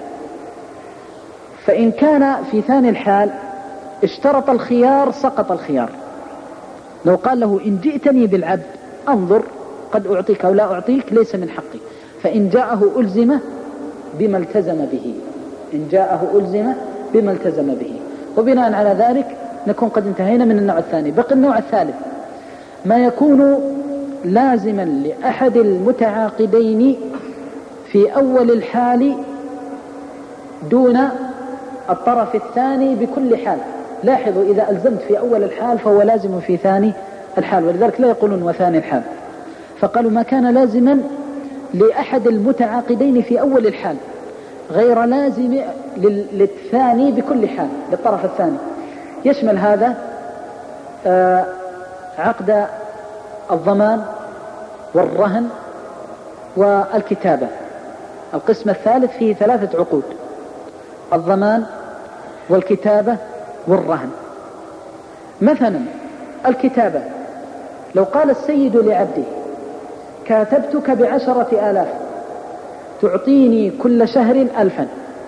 فإن كان في ثاني الحال اشترط الخيار سقط الخيار. لو قال له إن جئتني بالعبد أنظر قد أعطيك أو لا أعطيك ليس من حقي، فإن جاءه ألزمه بما التزم به، إن جاءه ألزمه بما التزم به. وبناء على ذلك نكون قد انتهينا من النوع الثاني. بقي النوع الثالث، ما يكون لازما لأحد المتعاقدين في أول الحال دون الطرف الثاني بكل حال. لاحظوا إذا ألزمت في أول الحال فهو لازم في ثاني الحال، ولذلك لا يقولون وثاني الحال، فقالوا ما كان لازما لأحد المتعاقدين في أول الحال غير لازم للثاني بكل حال، للطرف الثاني. يشمل هذا آه عقد الضمان والرهن والكتابة. القسم الثالث فيه ثلاثة عقود: الضمان والكتابة والرهن. مثلا الكتابة، لو قال السيد لعبده كاتبتك بعشرة آلاف تعطيني كل شهر ألفا،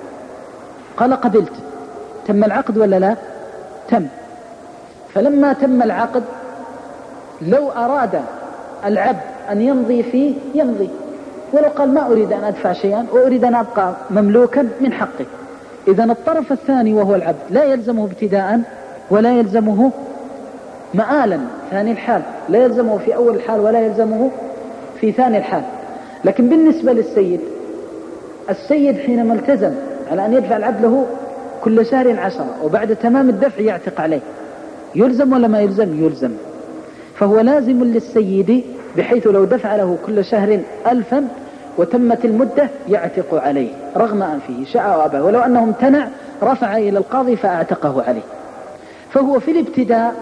قال قبلت، تم العقد ولا لا؟ تم. فلما تم العقد لو أراد العبد أن يمضي فيه يمضي، ولو قال ما أريد أن أدفع شيئا وأريد أن أبقى مملوكا من حقه. إذن الطرف الثاني وهو العبد لا يلزمه ابتداء ولا يلزمه مآلا ثاني الحال، لا يلزمه في أول الحال ولا يلزمه في ثاني الحال. لكن بالنسبة للسيد، السيد حينما التزم على أن يدفع العبد له كل شهر عشرة وبعد تمام الدفع يعتق عليه، يلزم ولا ما يلزم؟ يلزم. فهو لازم للسيد بحيث لو دفع له كل شهر ألفا وتمت المدة يعتق عليه رغم أنفه شاء وأبى، ولو أنه امتنع رفع إلى القاضي فأعتقه عليه. فهو في الابتداء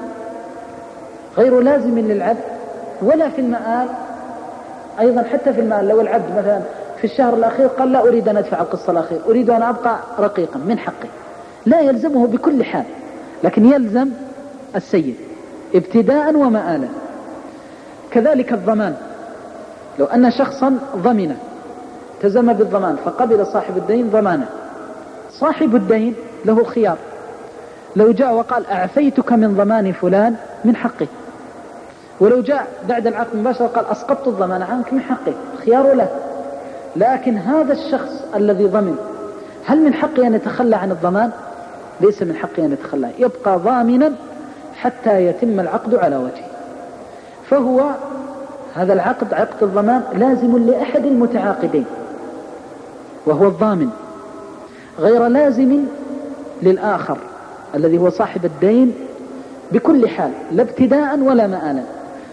غير لازم للعبد ولا في المآل أيضا. حتى في المآل لو العبد مثلا في الشهر الأخير قال لا أريد أن أدفع القسط الأخير، أريد أن أبقى رقيقا من حقه، لا يلزمه بكل حال، لكن يلزم السيد ابتداء ومآلا. كذلك الضمان، لو أن شخصا ضمن التزم بالضمان فقبل صاحب الدين ضمانه، صاحب الدين له الخيار، لو جاء وقال أعفيتك من ضمان فلان من حقه، ولو جاء بعد العقد مباشرة قال أسقطت الضمان عنك من حقه، خيار له. لكن هذا الشخص الذي ضمن هل من حقه أن يتخلى عن الضمان؟ ليس من حقه أن يتخلى، يبقى ضامنا حتى يتم العقد على وجهه. فهو هذا العقد، عقد الضمان، لازم لأحد المتعاقدين وهو الضامن، غير لازم للآخر الذي هو صاحب الدين بكل حال، لا ابتداء ولا مآلا.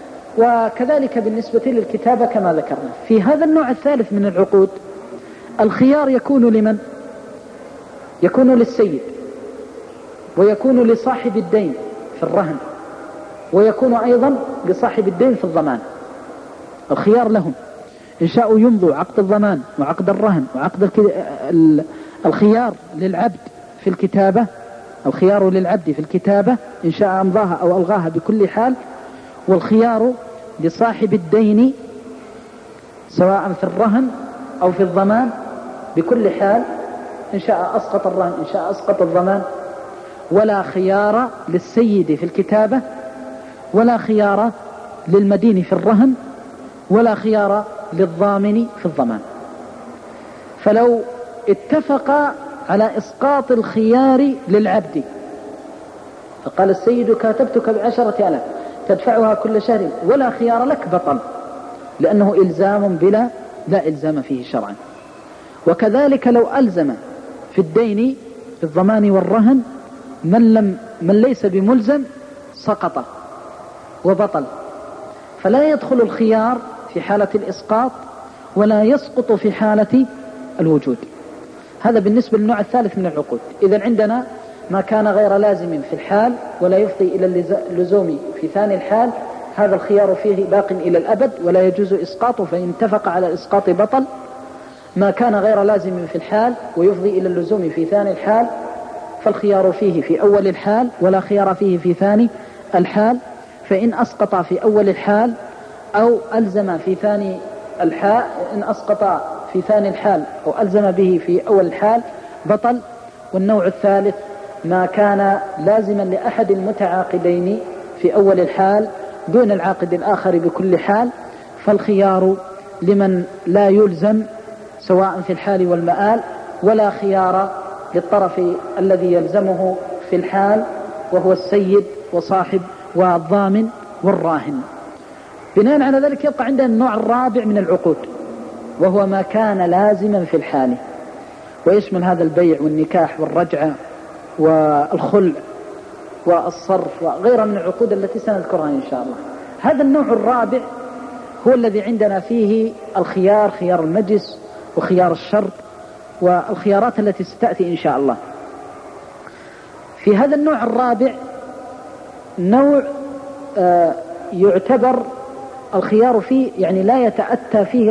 وكذلك بالنسبة للكتابة كما ذكرنا. في هذا النوع الثالث من العقود الخيار يكون لمن؟ يكون للسيد، ويكون لصاحب الدين في الرهن، ويكون أيضا لصاحب الدين في الضمان. الخيار لهم، إن شاءوا يمضوا عقد الضمان وعقد الرهن وعقد الخيار للعبد في الكتابة، الخيار للعبد في الكتابة إن شاء أمضاها أو ألغاها بكل حال، والخيار لصاحب الدين سواء في الرهن أو في الضمان بكل حال، إن شاء أسقط الرهن إن شاء أسقط الضمان. ولا خيار للسيد في الكتابة، ولا خيار للمدين في الرهن، ولا خيار للضامن في الضمان. فلو اتفق على إسقاط الخيار للعبد فقال السيد كاتبتك بعشرة آلاف تدفعها كل شهر ولا خيار لك، بطل، لأنه إلزام بلا لا إلزام فيه شرعا. وكذلك لو ألزم في الدين في الضمان والرهن من, لم من ليس بملزم سقط وبطل، فلا يدخل الخيار في حالة الإسقاط ولا يسقط في حالة الوجود. هذا بالنسبة للنوع الثالث من العقود. إذن عندنا ما كان غير لازم في الحال ولا يفضي إلى اللزوم في ثاني الحال، هذا الخيار فيه باق إلى الأبد ولا يجوز إسقاطه، فإن اتفق على الإسقاط بطل. ما كان غير لازم في الحال ويفضي إلى اللزوم في ثاني الحال فالخيار فيه في أول الحال ولا خيار فيه في ثاني الحال، فإن أسقط في أول الحال أو ألزم في ثاني الحال، إن أسقط في ثاني الحال أو ألزم به في أول الحال بطل. والنوع الثالث ما كان لازما لأحد المتعاقدين في أول الحال دون العاقد الآخر بكل حال، فالخيار لمن لا يلزم سواء في الحال والمآل، ولا خيار للطرف الذي يلزمه في الحال وهو السيد وصاحب والضامن والراهن. بناء على ذلك يبقى عندنا النوع الرابع من العقود وهو ما كان لازما في الحال، ويشمل هذا البيع والنكاح والرجعة والخلع والصرف وغيرها من العقود التي سنذكرها إن شاء الله. هذا النوع الرابع هو الذي عندنا فيه الخيار، خيار المجلس وخيار الشرط والخيارات التي ستأتي إن شاء الله. في هذا النوع الرابع نوع آه يعتبر الخيار فيه يعني لا يتأتى فيه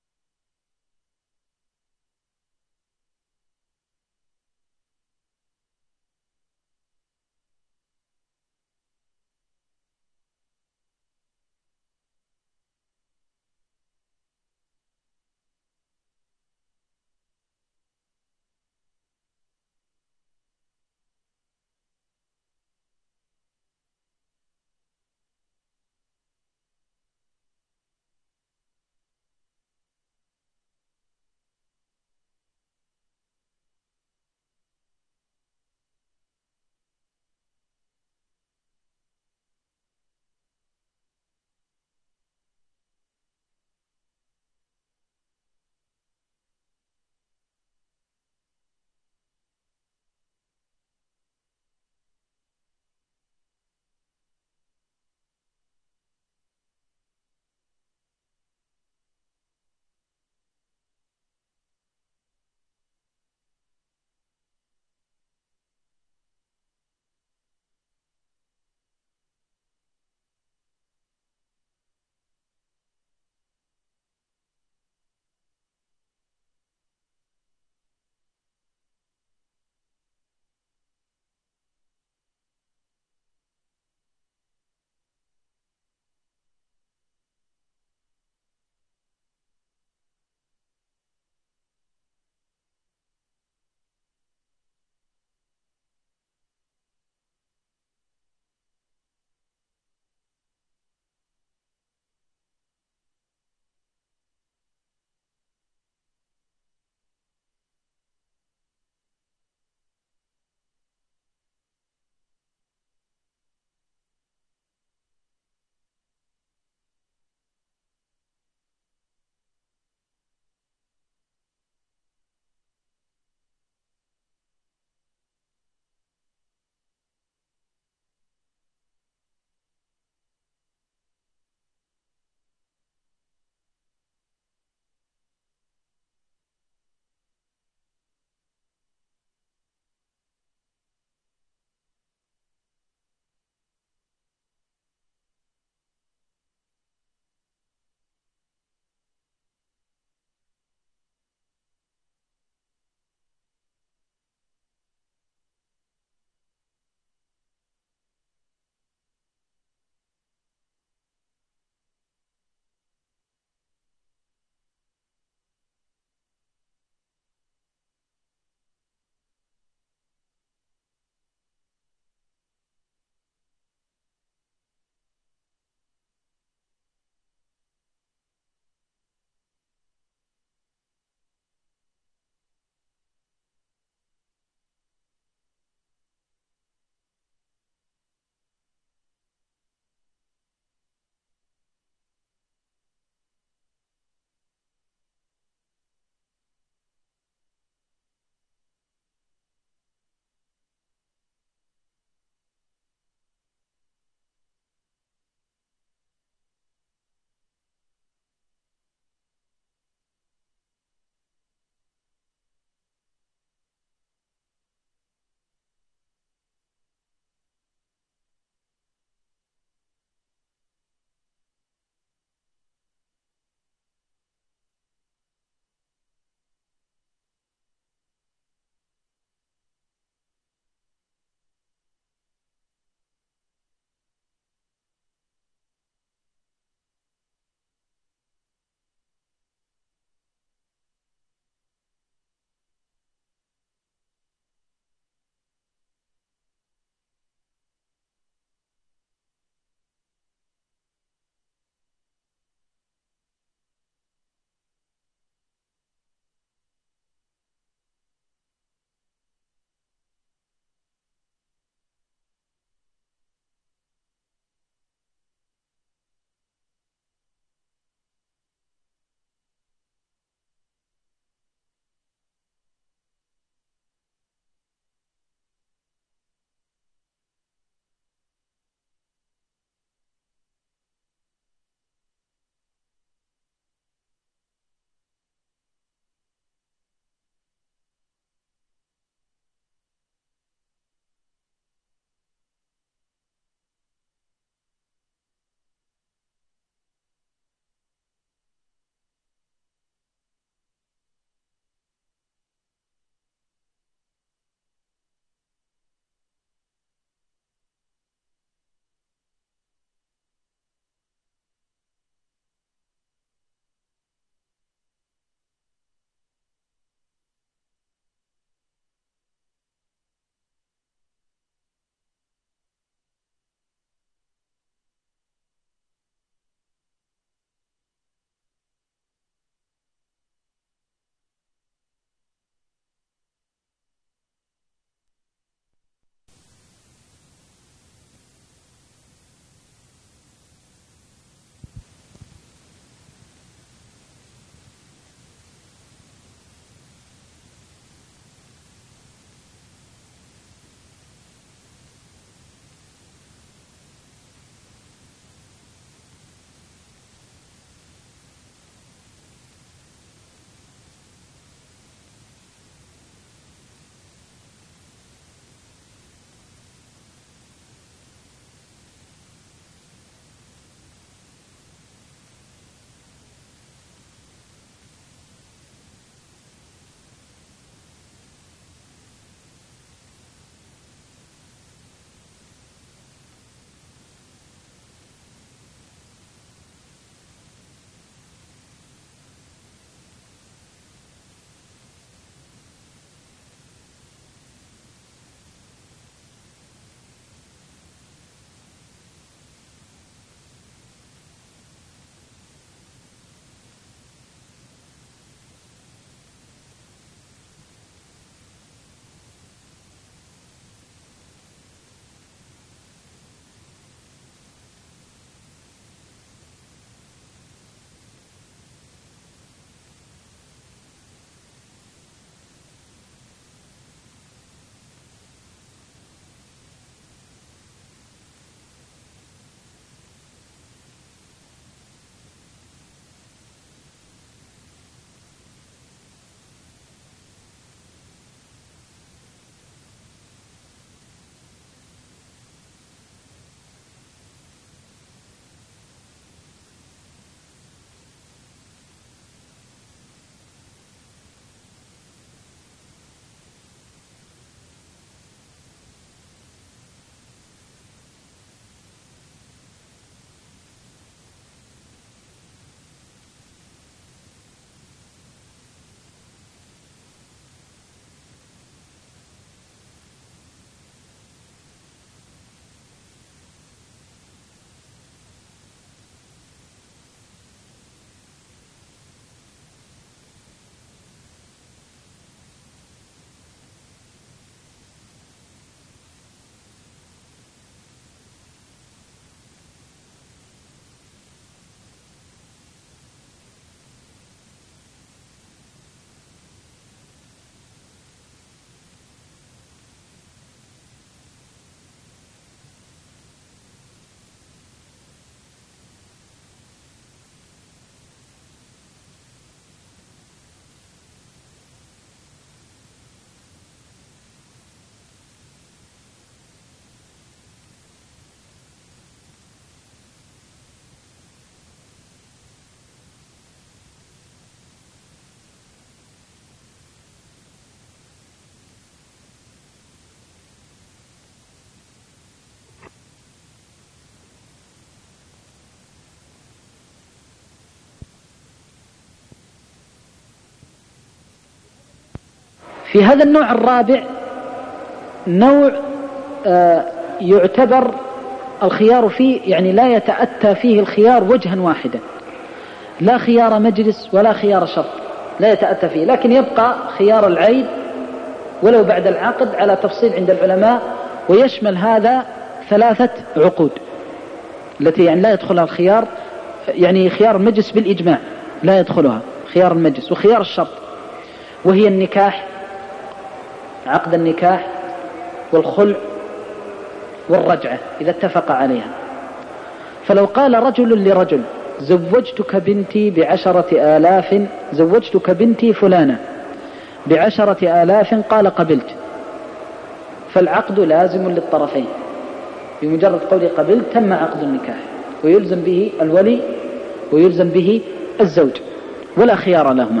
في هذا النوع الرابع نوع آه يعتبر الخيار فيه يعني لا يتأتى فيه الخيار وجها واحدا، لا خيار مجلس ولا خيار شرط، لا يتأتى فيه، لكن يبقى خيار العيب ولو بعد العقد على تفصيل عند العلماء، ويشمل هذا ثلاثة عقود التي يعني لا يدخلها الخيار، يعني خيار المجلس بالإجماع لا يدخلها خيار المجلس، وخيار الشرط وهي النكاح، عقد النكاح والخلع والرجعة إذا اتفق عليها. فلو قال رجل لرجل زوجتك بنتي بعشرة آلاف، زوجتك بنتي فلانة بعشرة آلاف، قال قبلت، فالعقد لازم للطرفين، بمجرد قولي قبلت تم عقد النكاح، ويلزم به الولي ويلزم به الزوج ولا خيار لهما.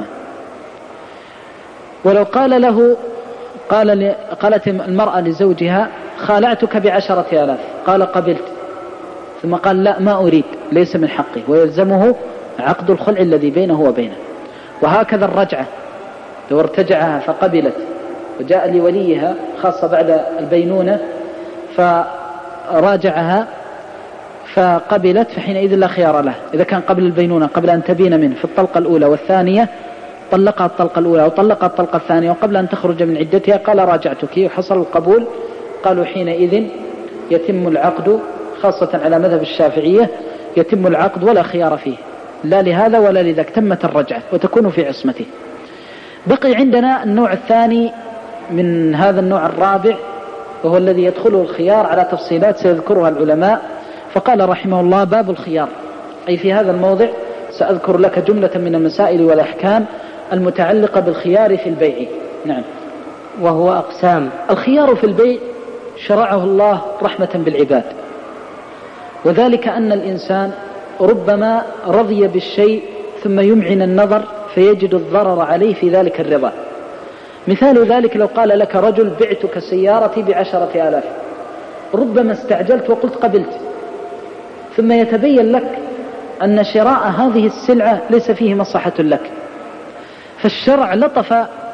ولو قال له قال قالت المرأة لزوجها خالعتك بعشرة آلاف، قال قبلت، ثم قال لا ما أريد، ليس من حقي، ويلزمه عقد الخلع الذي بينه وبينه. وهكذا الرجعة، لو ارتجعها فقبلت وجاء لوليها خاصة بعد البينونة فراجعها فقبلت، فحينئذ لا خيار له. إذا كان قبل البينونة قبل أن تبين منه في الطلقة الأولى والثانية طلقها الطلقة الأولى وطلقها الطلقة الثانية وقبل أن تخرج من عدتها قال راجعتك وحصل القبول، قالوا حينئذ يتم العقد، خاصة على مذهب الشافعية يتم العقد ولا خيار فيه، لا لهذا ولا لذاك، تمت الرجعة وتكون في عصمته. بقي عندنا النوع الثاني من هذا النوع الرابع، وهو الذي يدخله الخيار على تفصيلات سيذكرها العلماء. فقال رحمه الله باب الخيار، أي في هذا الموضع سأذكر لك جملة من المسائل والأحكام المتعلقة بالخيار في البيع. نعم. وهو أقسام. الخيار في البيع شرعه الله رحمة بالعباد، وذلك أن الإنسان ربما رضي بالشيء ثم يمعن النظر فيجد الضرر عليه في ذلك الرضا. مثال ذلك لو قال لك رجل بعتك سيارتي بعشرة آلاف، ربما استعجلت وقلت قبلت، ثم يتبين لك أن شراء هذه السلعة ليس فيه مصلحة لك، فالشرع لطف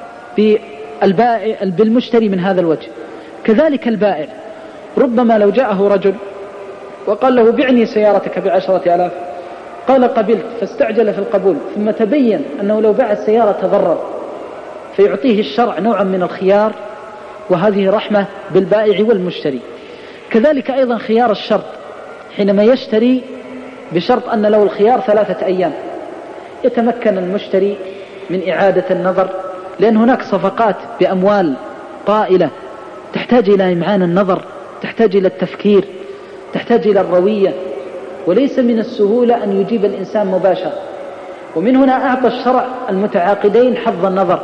بالبائع بالمشتري من هذا الوجه. كذلك البائع ربما لو جاءه رجل وقال له بعني سيارتك بعشرة آلاف، قال قبلت فاستعجل في القبول، ثم تبين أنه لو باع السيارة تضرر، فيعطيه الشرع نوعا من الخيار، وهذه رحمة بالبائع والمشتري. كذلك أيضا خيار الشرط، حينما يشتري بشرط أن له الخيار ثلاثة أيام، يتمكن المشتري من إعادة النظر، لأن هناك صفقات بأموال طائلة تحتاج إلى إمعان النظر، تحتاج إلى التفكير، تحتاج إلى الروية، وليس من السهولة أن يجيب الإنسان مباشرة. ومن هنا أعطى الشرع المتعاقدين حظ النظر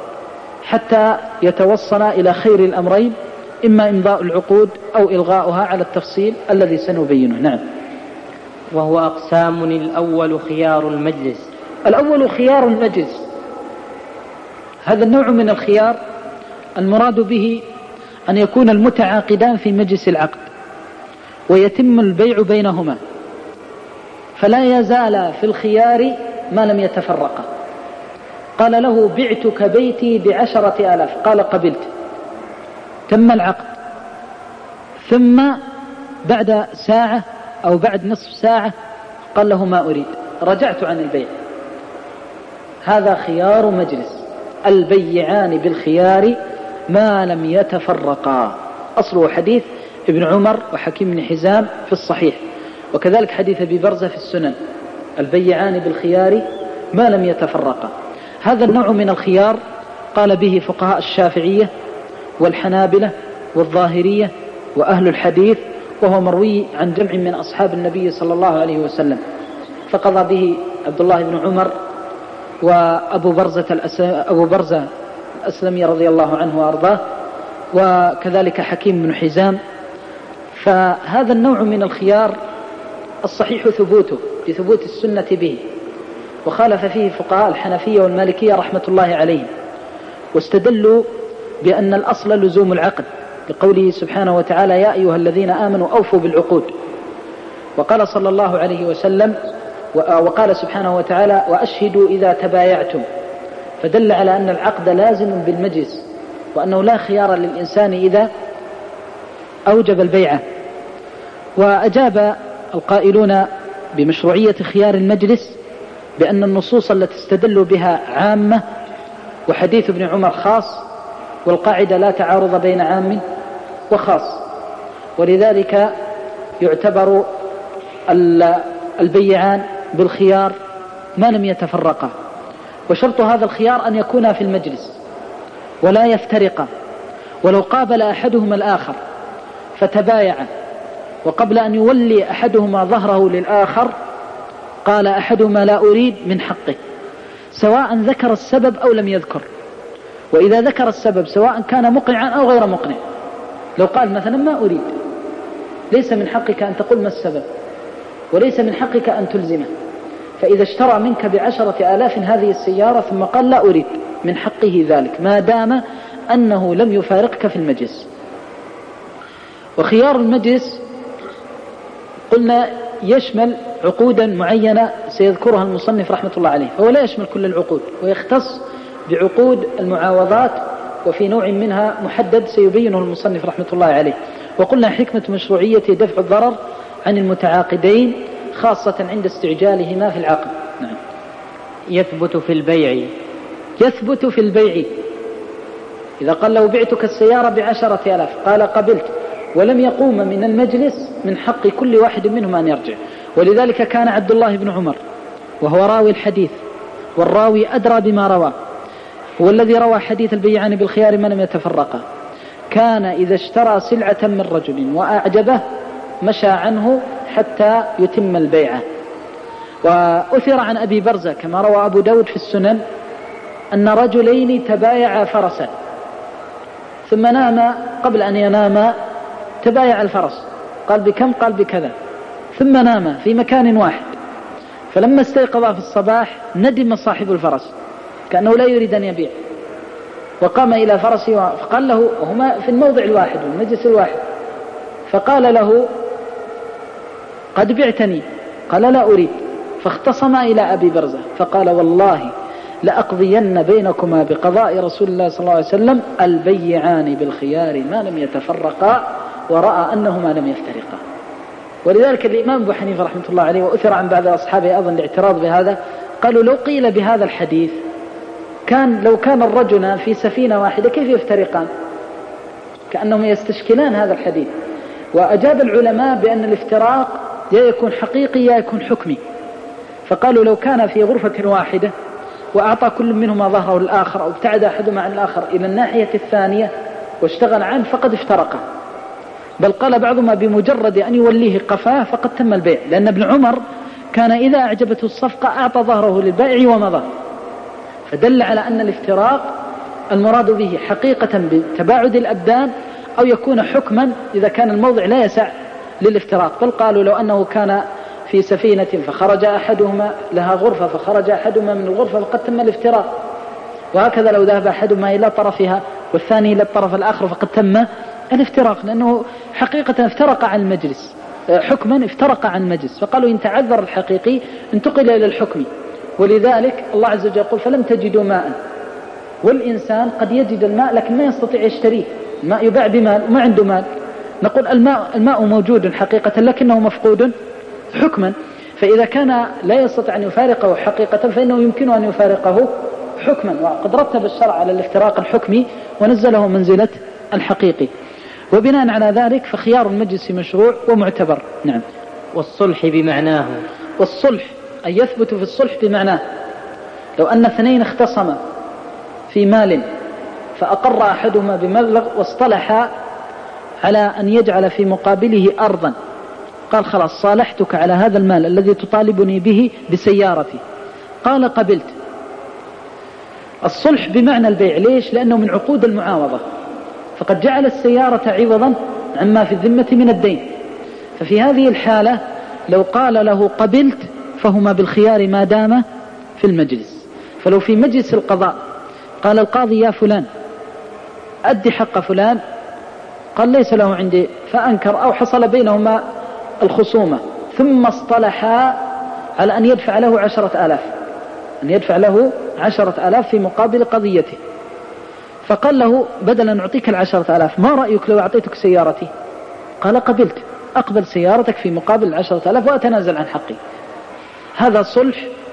حتى يتوصل إلى خير الأمرين، إما إمضاء العقود أو إلغاؤها على التفصيل الذي سنبينه. نعم. وهو أقسام. الأول خيار المجلس. الأول خيار المجلس، هذا النوع من الخيار المراد به أن يكون المتعاقدان في مجلس العقد ويتم البيع بينهما، فلا يزال في الخيار ما لم يتفرقا. قال له بعتك بيتي بعشرة آلاف، قال قبلت، تم العقد، ثم بعد ساعة أو بعد نصف ساعة قال له ما أريد، رجعت عن البيع. هذا خيار مجلس، البيعان بالخيار ما لم يتفرقا. أصله حديث ابن عمر وحكيم بن حزام في الصحيح، وكذلك حديث أبي برزة في السنن، البيعان بالخيار ما لم يتفرقا. هذا النوع من الخيار قال به فقهاء الشافعية والحنابلة والظاهرية وأهل الحديث، وهو مروي عن جمع من أصحاب النبي صلى الله عليه وسلم، فقضى به عبد الله بن عمر وأبو برزة أبو برزة الأسلمي رضي الله عنه وأرضاه، وكذلك حكيم بن حزام. فهذا النوع من الخيار الصحيح ثبوته بثبوت السنة به، وخالف فيه فقهاء الحنفية والمالكية رحمة الله عليهم، واستدلوا بأن الأصل لزوم العقد لقوله سبحانه وتعالى يا أيها الذين آمنوا أوفوا بالعقود. وقال صلى الله عليه وسلم وقال سبحانه وتعالى وأشهدوا إذا تبايعتم، فدل على أن العقد لازم بالمجلس وأنه لا خيار للإنسان إذا أوجب البيعة. وأجاب القائلون بمشروعية خيار المجلس بأن النصوص التي استدلوا بها عامة، وحديث ابن عمر خاص، والقاعدة لا تعارض بين عام وخاص، ولذلك يعتبر البيعان بالخيار ما لم يتفرقا. وشرط هذا الخيار أن يكونا في المجلس ولا يفترقا. ولو قابل أحدهما الآخر فتبايع، وقبل أن يولي أحدهما ظهره للآخر قال أحدهما لا أريد، من حقه، سواء ذكر السبب أو لم يذكر. وإذا ذكر السبب سواء كان مقنعا أو غير مقنع، لو قال مثلا ما أريد، ليس من حقك أن تقول ما السبب، وليس من حقك أن تلزمه. فإذا اشترى منك بعشرة آلاف هذه السيارة ثم قال لا أريد، من حقه ذلك ما دام أنه لم يفارقك في المجلس. وخيار المجلس قلنا يشمل عقودا معينة سيذكرها المصنف رحمة الله عليه، فهو لا يشمل كل العقود، ويختص بعقود المعاوضات، وفي نوع منها محدد سيبينه المصنف رحمة الله عليه. وقلنا حكمة مشروعية دفع الضرر عن المتعاقدين خاصة عند استعجالهما في العقد. نعم. يثبت في البيع يثبت في البيع إذا قال له بعتك السيارة بعشرة آلاف قال قبلت، ولم يقوم من المجلس، من حق كل واحد منهم أن يرجع. ولذلك كان عبد الله بن عمر وهو راوي الحديث، والراوي أدرى بما روى، هو الذي روى حديث البيعان بالخيار ما لم يتفرقا، كان إذا اشترى سلعة من رجل وأعجبه مشى عنه حتى يتم البيعة. وأثر عن أبي برزة كما روى أبو داود في السنن أن رجلين تبايعا فرسا، ثم نام، قبل أن ينام تبايع الفرس، قال بكم؟ قال بكذا، ثم نام في مكان واحد. فلما استيقظ في الصباح ندم صاحب الفرس كأنه لا يريد أن يبيع، وقام إلى فرسه فقال له، وهما في الموضع الواحد والمجلس الواحد، فقال له قد بعتني، قال لا أريد، فاختصما إلى أبي برزة فقال والله لأقضين بينكما بقضاء رسول الله صلى الله عليه وسلم البيعان بالخيار ما لم يتفرقا، ورأى أنهما لم يفترقا. ولذلك الإمام أبو حنيفة رحمة الله عليه، وأثر عن بعض أصحابه أيضا الاعتراض بهذا، قالوا لو قيل بهذا الحديث كان لو كان الرجل في سفينة واحدة كيف يفترقان؟ كأنهم يستشكلان هذا الحديث. وأجاب العلماء بأن الافتراق يا يكون حقيقي يا يكون حكمي، فقالوا لو كان في غرفة واحدة وأعطى كل منهما ظهره الآخر أو ابتعد أحدهما عن الآخر إلى الناحية الثانية واشتغل عنه فقد افترقا، بل قال بعضهما بمجرد أن يوليه قفاه فقد تم البيع، لأن ابن عمر كان إذا أعجبته الصفقة أعطى ظهره للبائع ومضى، فدل على أن الافتراق المراد به حقيقة بتباعد الأبدان، أو يكون حكما إذا كان الموضع لا يسع للافتراق. بل قالوا لو أنه كان في سفينة فخرج أحدهما لها غرفة فخرج أحدهما من الغرفة فقد تم الافتراق، وهكذا لو ذهب أحدهما إلى طرفها والثاني إلى الطرف الآخر فقد تم الافتراق، لأنه حقيقة افترق عن المجلس، حكما افترق عن المجلس. فقالوا إن تعذر الحقيقي انتقل إلى الحكم. ولذلك الله عز وجل يقول فلم تجدوا ماء، والإنسان قد يجد الماء لكن ما يستطيع يشتريه، الماء يباع بمال وما عنده مال، نقول الماء, الماء موجود حقيقة لكنه مفقود حكما. فإذا كان لا يستطيع أن يفارقه حقيقة فإنه يمكن أن يفارقه حكما، وقد رتب الشرع على الافتراق الحكمي ونزله منزلة الحقيقي. وبناء على ذلك فخيار المجلس مشروع ومعتبر. نعم. والصلح بمعناه، والصلح أن يثبت في الصلح بمعناه. لو أن اثنين اختصما في مال فأقر أحدهما بمبلغ واصطلحا على أن يجعل في مقابله أرضا، قال خلاص صالحتك على هذا المال الذي تطالبني به بسيارتي، قال قبلت. الصلح بمعنى البيع، ليش؟ لأنه من عقود المعاوضة، فقد جعل السيارة عوضا عما في الذمة من الدين. ففي هذه الحالة لو قال له قبلت فهما بالخيار ما دام في المجلس. فلو في مجلس القضاء قال القاضي يا فلان أدي حق فلان، قال ليس له عندي، فأنكر أو حصل بينهما الخصومة، ثم اصطلحا على أن يدفع له عشرة آلاف، أن يدفع له عشرة آلاف في مقابل قضيته، فقال له بدل أن أعطيك العشرة آلاف ما رأيك لو أعطيتك سيارتي؟ قال قبلت، أقبل سيارتك في مقابل العشرة آلاف وأتنازل عن حقي. هذا صلح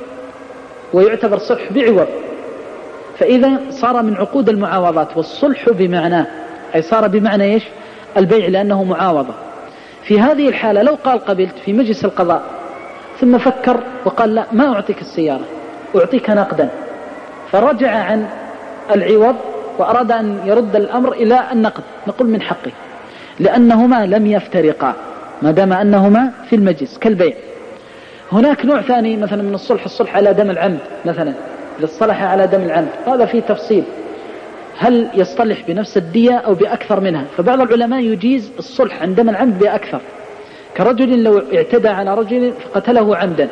ويعتبر صلح بعوض. فإذا صار من عقود المعاوضات، والصلح بمعناه أي صار بمعنى إيش؟ البيع، لأنه معاوضة. في هذه الحالة لو قال قبلت في مجلس القضاء ثم فكر وقال لا ما أعطيك السيارة، أعطيك نقدا، فرجع عن العوض وأراد أن يرد الأمر إلى النقد، نقول من حقه، لأنهما لم يفترقا ما دام أنهما في المجلس كالبيع. هناك نوع ثاني مثلا من الصلح، الصلح على دم العمد مثلا، إذا اصطلح على دم العمد هذا فيه تفصيل، هل يصطلح بنفس الدية أو بأكثر منها؟ فبعض العلماء يجيز الصلح عن دم العمد بأكثر، كرجل لو اعتدى على رجل فقتله عمدا،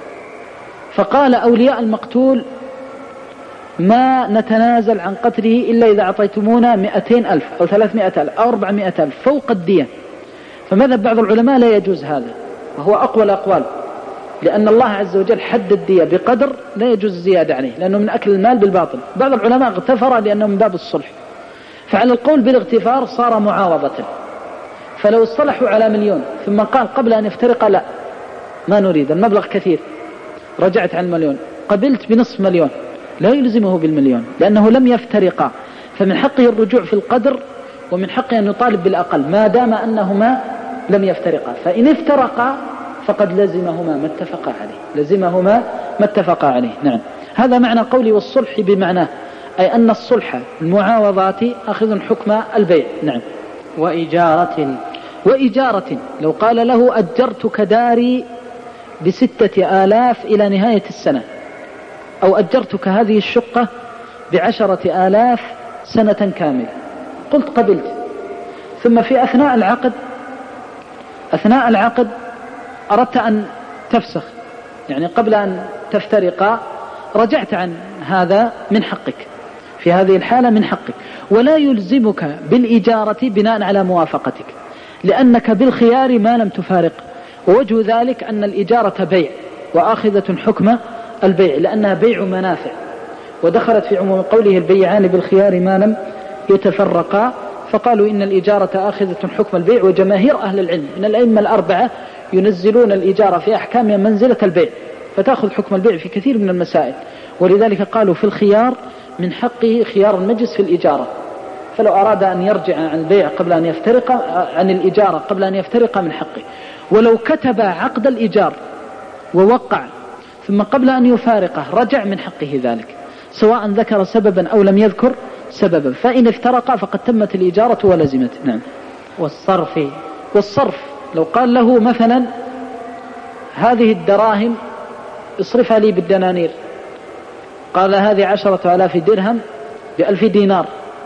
فقال أولياء المقتول ما نتنازل عن قتله إلا إذا أعطيتمونا مئتين ألف أو ثلاثمائة ألف أو أربعمائة ألف فوق الدية. فمذهب بعض العلماء لا يجوز هذا، وهو أقوى الأقوال، لأن الله عز وجل حد الدية بقدر لا يجوز الزيادة عليه، لأنه من أكل المال بالباطل. بعض العلماء اغتفر لأنه من باب الصلح، فعلى القول بالاغتفار صار معاوضة. فلو اصطلحوا على مليون ثم قال قبل أن يفترق لا ما نريد المبلغ كثير، رجعت عن المليون، قبلت بنصف مليون، لا يلزمه بالمليون لأنه لم يفترقا، فمن حقه الرجوع في القدر ومن حقه أن يطالب بالأقل ما دام أنهما لم يفترقا. فإن افترقا فقد لزمهما ما اتفقا عليه، لزمهما ما اتفقا عليه. نعم، هذا معنى قولي والصلح بمعناه، أي أن الصلح المعاوضات أخذ حكم البيع. نعم. وإجارة وإجارة لو قال له أجرتك داري بستة آلاف إلى نهاية السنة، أو أجرتك هذه الشقة بعشرة آلاف سنة كاملة، قلت قبلت، ثم في أثناء العقد أثناء العقد أردت أن تفسخ، يعني قبل أن تفترقا رجعت عن هذا، من حقك في هذه الحالة، من حقك، ولا يلزمك بالإجارة بناء على موافقتك، لأنك بالخيار ما لم تفارق. ووجه ذلك أن الإجارة بيع وآخذة حكم البيع، لأنها بيع منافع، ودخلت في عموم قوله البيعان بالخيار ما لم يتفرقا، فقالوا إن الإجارة آخذة حكم البيع. وجماهير أهل العلم من الأئمة الأربعة ينزلون الإجارة في أحكامها منزلة البيع، فتأخذ حكم البيع في كثير من المسائل، ولذلك قالوا في الخيار من حقه خيار المجلس في الإجارة. فلو أراد أن يرجع عن البيع قبل أن يفترق، عن الإجارة قبل أن يفترق، من حقه. ولو كتب عقد الإيجار ووقع ثم قبل أن يفارقه رجع، من حقه ذلك، سواء ذكر سببا أو لم يذكر سببا، فإن افترق فقد تمت الإجارة ولزمت. نعم. والصرف والصرف لو قال له مثلا هذه الدراهم اصرفها لي بالدنانير، قال هذه عشرة آلاف درهم بألف دينار،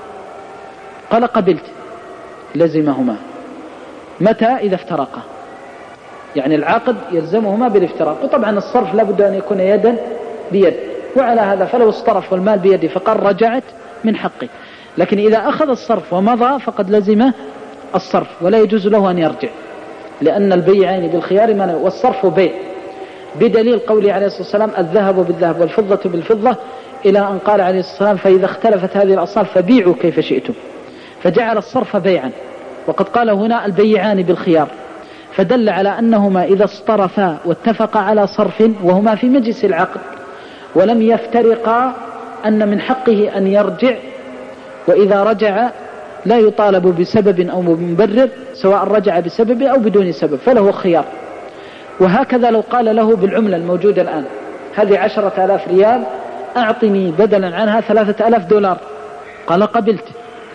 قال قبلت، لزمهما. متى؟ إذا افترقا، يعني العقد يلزمهما بالافتراق. وطبعا الصرف لابد أن يكون يدا بيد، وعلى هذا فلو اصطرف والمال بيدي فقال رجعت، من حقه. لكن إذا أخذ الصرف ومضى فقد لزمه الصرف، ولا يجوز له أن يرجع، لأن البيعين بالخيار ما، والصرف بيع، بدليل قوله عليه الصلاة والسلام الذهب بالذهب والفضة بالفضة، إلى أن قال عليه الصلاة والسلام فإذا اختلفت هذه الأصناف فبيعوا كيف شئتم، فجعل الصرف بيعا. وقد قال هنا البيعان بالخيار، فدل على أنهما إذا اصطرفا واتفقا على صرف وهما في مجلس العقد ولم يفترقا أن من حقه أن يرجع، وإذا رجع لا يطالب بسبب أو مبرر، سواء رجع بسبب أو بدون سبب، فله خيار. وهكذا لو قال له بالعملة الموجودة الآن هذه عشرة آلاف ريال أعطني بدلا عنها ثلاثة آلاف دولار، قال قبلت،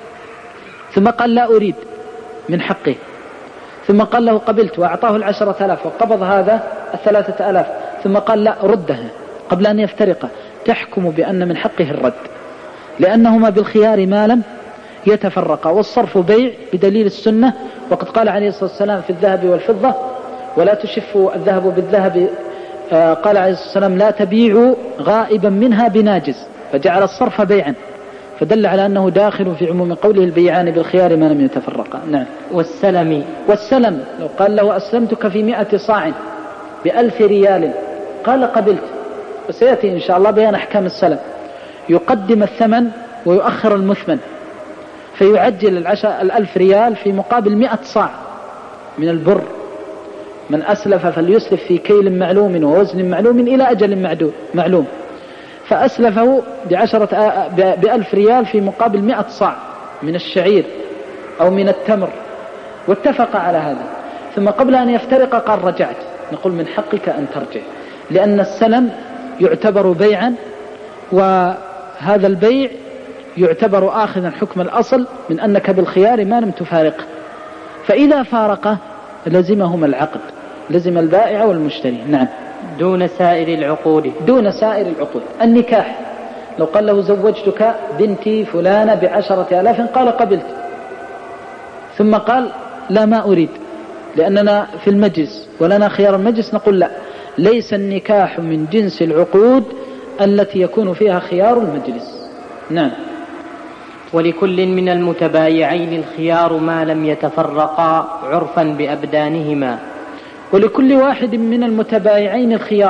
ثم قال لا أريد، من حقه، ثم قال له قبلت وأعطاه العشرة آلاف وقبض هذا الثلاثة آلاف، ثم قال لا ردها قبل أن يفترق، تحكم بأن من حقه الرد، لأنهما بالخيار ما لم يتفرقا. والصرف بيع بدليل السنة، وقد قال عليه الصلاة والسلام في الذهب والفضة ولا تشفوا الذهب بالذهب، قال عليه الصلاة والسلام لا تبيعوا غائبا منها بناجز، فجعل الصرف بيعا، فدل على أنه داخل في عموم قوله البيعان بالخيار ما لم يتفرقا. نعم. والسلم والسلم لو قال له أسلمتك في مئة صاع بألف ريال، قال قبلت، وسيأتي إن شاء الله بيان أحكام السلم، يقدم الثمن ويؤخر المثمن، فيعجل العشر الألف ريال في مقابل مئة صاع من البر. من أسلف فليسلف في كيل معلوم ووزن معلوم إلى أجل معلوم، فأسلفه بعشرة بألف ريال في مقابل مئة صاع من الشعير أو من التمر، واتفق على هذا. ثم قبل أن يفترق قال رجعت، نقول من حقك أن ترجع، لأن السلم يعتبر بيعا، وهذا البيع يعتبر آخذا حكم الأصل من أنك بالخيار ما لم تفارقه، فإذا فارقه لزمهما العقد، لزم البائع والمشتري. نعم. دون سائر العقود. دون سائر العقود. النكاح لو قال له زوجتك بنتي فلانة بعشرة آلاف قال قبلت، ثم قال لا ما أريد لأننا في المجلس ولنا خيار المجلس، نقول لا، ليس النكاح من جنس العقود التي يكون فيها خيار المجلس. نعم. ولكل من المتبايعين الخيار ما لم يتفرقا عرفا بأبدانهما. ولكل واحد من المتبايعين الخيار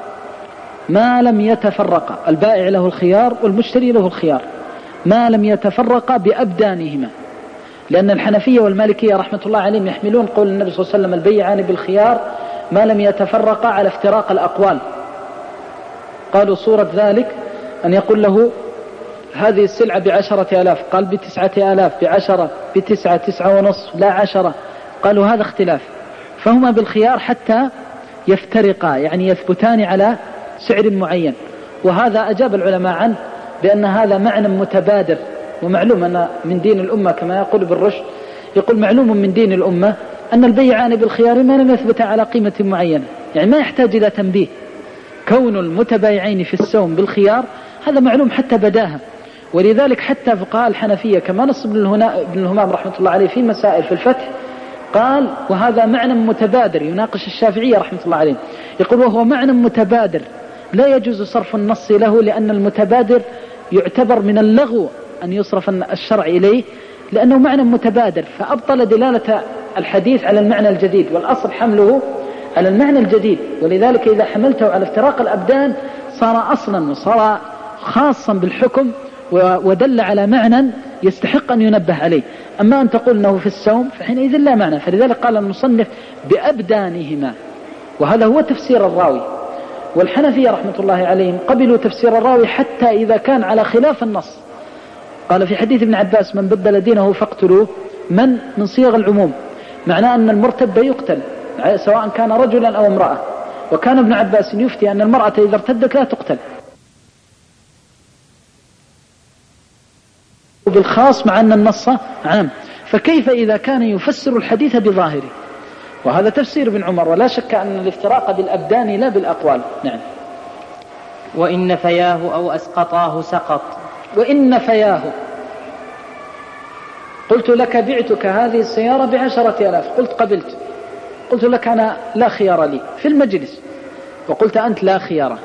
ما لم يتفرقا، البائع له الخيار والمشتري له الخيار ما لم يتفرقا بأبدانهما، لأن الحنفية والمالكية رحمة الله عليهم يحملون قول النبي صلى الله عليه وسلم البيعان بالخيار ما لم يتفرقا على افتراق الأقوال. قالوا صورة ذلك أن يقول له هذه السلعة بعشرة آلاف، قال بتسعة آلاف، بعشرة، بتسعة، تسعة ونصف، لا عشرة، قالوا هذا اختلاف، فهما بالخيار حتى يفترقا، يعني يثبتان على سعر معين. وهذا أجاب العلماء عنه بأن هذا معنى متبادر، ومعلوم أن من دين الأمة كما يقول ابن رشد، يقول معلوم من دين الأمة أن البيعان بالخيار ما لم يثبت على قيمة معينة، يعني ما يحتاج إلى تنبيه. كون المتبايعين في السوم بالخيار هذا معلوم حتى بداها، ولذلك حتى فقهاء الحنفية كما نص ابن الهمام رحمة الله عليه في مسائل في الفتح قال وهذا معنى متبادر، يناقش الشافعية رحمة الله عليه، يقول وهو معنى متبادر لا يجوز صرف النص له، لأن المتبادر يعتبر من اللغو أن يصرف الشرع إليه لأنه معنى متبادر، فأبطل دلالة الحديث على المعنى الجديد، والأصل حمله على المعنى الجديد. ولذلك إذا حملته على افتراق الأبدان صار أصلا وصار خاصا بالحكم ودل على معنى يستحق أن ينبه عليه. أما أن تقول أنه في السوم فحينئذ لا معنى. فلذلك قال المصنف بأبدانهما، وهذا هو تفسير الراوي. والحنفية رحمة الله عليهم قبلوا تفسير الراوي حتى إذا كان على خلاف النص. قال في حديث ابن عباس من بدل دينه فاقتلوه، من من صيغ العموم، معناه أن المرتد يقتل سواء كان رجلا أو امرأة. وكان ابن عباس يفتي أن المرأة إذا ارتدت لا تقتل، بالخاص مع أن النص عام، فكيف إذا كان يفسر الحديث بظاهره؟ وهذا تفسير ابن عمر، ولا شك أن الافتراق بالأبدان لا بالأقوال. نعم. وإن نفياه أو أسقطاه سقط. وإن نفياه، قلت لك بعتك هذه السيارة بعشرة آلاف، قلت قبلت، قلت لك أنا لا خيار لي في المجلس، وقلت أنت لا خيار،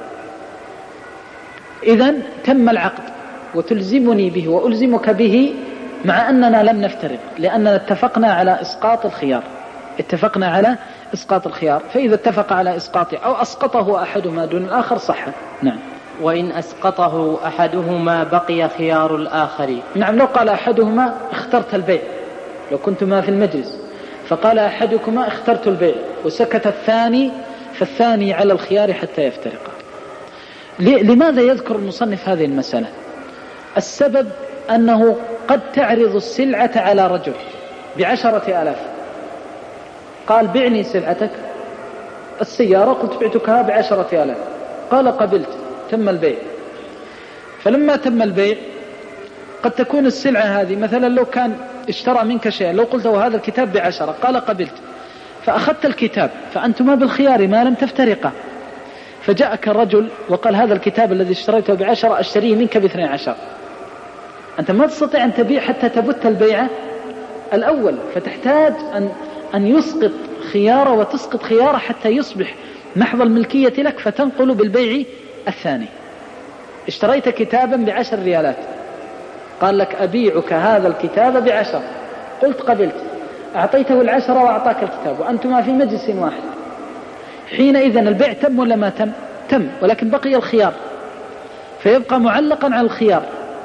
إذن تم العقد وتلزمني به وألزمك به مع أننا لم نفترق، لأننا اتفقنا على إسقاط الخيار، اتفقنا على إسقاط الخيار. فإذا اتفق على إسقاطه أو أسقطه أحدهما دون الآخر صح. نعم. وإن أسقطه أحدهما بقي خيار الآخر. نعم. لو قال أحدهما اخترت البيع، لو كنتما في المجلس فقال أحدكما اخترت البيع وسكت الثاني، فالثاني على الخيار حتى يفترقا. لماذا يذكر المصنف هذه المسألة؟ السبب أنه قد تعرض السلعة على رجل بعشرة آلاف، قال بعني سلعتك السيارة، قلت بعتكها بعشرة آلاف، قال قبلت، تم البيع. فلما تم البيع قد تكون السلعة هذه مثلا لو كان اشترى منك شيئا، لو قلت هذا الكتاب بعشرة قال قبلت، فأخذت الكتاب، فأنتما بالخيار ما لم تفترقا، فجاءك الرجل وقال هذا الكتاب الذي اشتريته بعشرة أشتريه منك باثنين عشر، أنت ما تستطيع أن تبيع حتى تبت البيع الأول، فتحتاج أن أن يسقط خياره وتسقط خياره حتى يصبح محض الملكية لك، فتنقل بالبيع الثاني. اشتريت كتابا بعشر ريالات، قال لك أبيعك هذا الكتاب بعشر، قلت قبلت، أعطيته العشرة وأعطاك الكتاب وأنتما في مجلس واحد، حينئذ البيع تم ولا ما تم؟ تم، ولكن بقي الخيار، فيبقى معلقا على الخيار.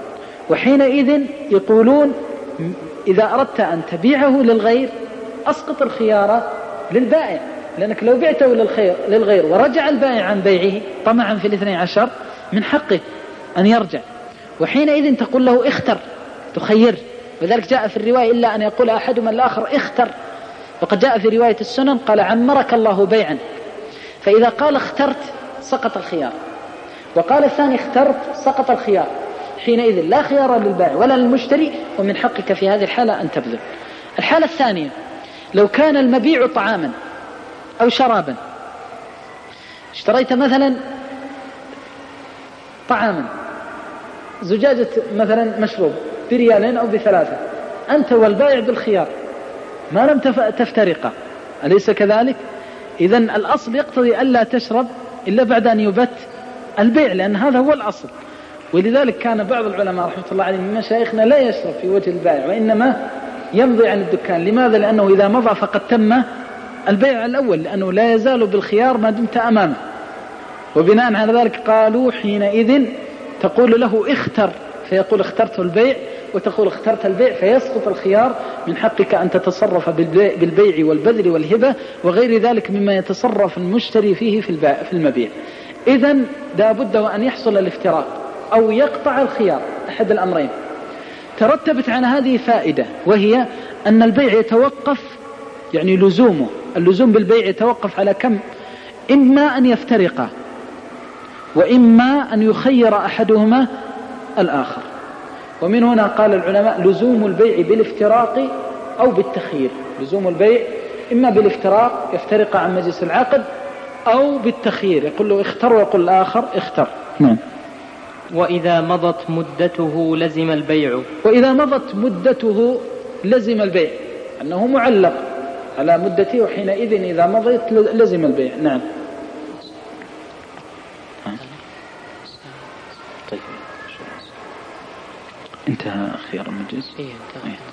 وحينئذ يقولون إذا أردت أن تبيعه للغير أسقط الخيار للبائع، لأنك لو بعته للخير للغير ورجع البائع عن بيعه طمعا في الاثني عشر من حقه أن يرجع، وحينئذ تقول له اختر، تخير. وذلك جاء في الرواية إلا أن يقول أحدهما الآخر اختر، وقد جاء في رواية السنن قال عمرك الله بيعا، فإذا قال اخترت سقط الخيار، وقال الثاني اخترت سقط الخيار، حينئذ لا خيار للبائع ولا للمشتري، ومن حقك في هذه الحالة أن تبذل. الحالة الثانية لو كان المبيع طعاما أو شرابا، اشتريت مثلا طعاما زجاجة مثلا مشروب بريالين أو بثلاثة، أنت والبائع بالخيار ما لم تفترقا، أليس كذلك؟ إذن الأصل يقتضي ألا تشرب إلا بعد أن يبت البيع، لأن هذا هو الأصل. ولذلك كان بعض العلماء رحمة الله عليهم من مشايخنا لا يشرب في وجه البائع، وإنما يمضي عن الدكان. لماذا؟ لأنه إذا مضى فقد تم البيع الأول، لأنه لا يزال بالخيار ما دمت أمامه. وبناء على ذلك قالوا حينئذ تقول له اختر، فيقول اخترت البيع، وتقول اخترت البيع، فيسقط الخيار، من حقك أن تتصرف بالبيع والبذل والهبة وغير ذلك مما يتصرف المشتري فيه في المبيع. إذن لا بد وأن يحصل الافتراق أو يقطع الخيار، أحد الأمرين. ترتبت عن هذه فائدة، وهي أن البيع يتوقف، يعني لزومه اللزوم بالبيع يتوقف على كم؟ إما أن يفترقا، وإما أن يخير أحدهما الآخر. ومن هنا قال العلماء لزوم البيع بالافتراق أو بالتخيير. لزوم البيع إما بالافتراق يفترق عن مجلس العقد، أو بالتخيير يقول له اختر ويقول الآخر اختر. نعم. وإذا مضت مدته لزم البيع. وإذا مضت مدته لزم البيع، أنه معلق على مدته، وحينئذ إذا مضت لزم البيع. نعم. طيب انتهى خيار المجلس. إيه انتهى. إيه.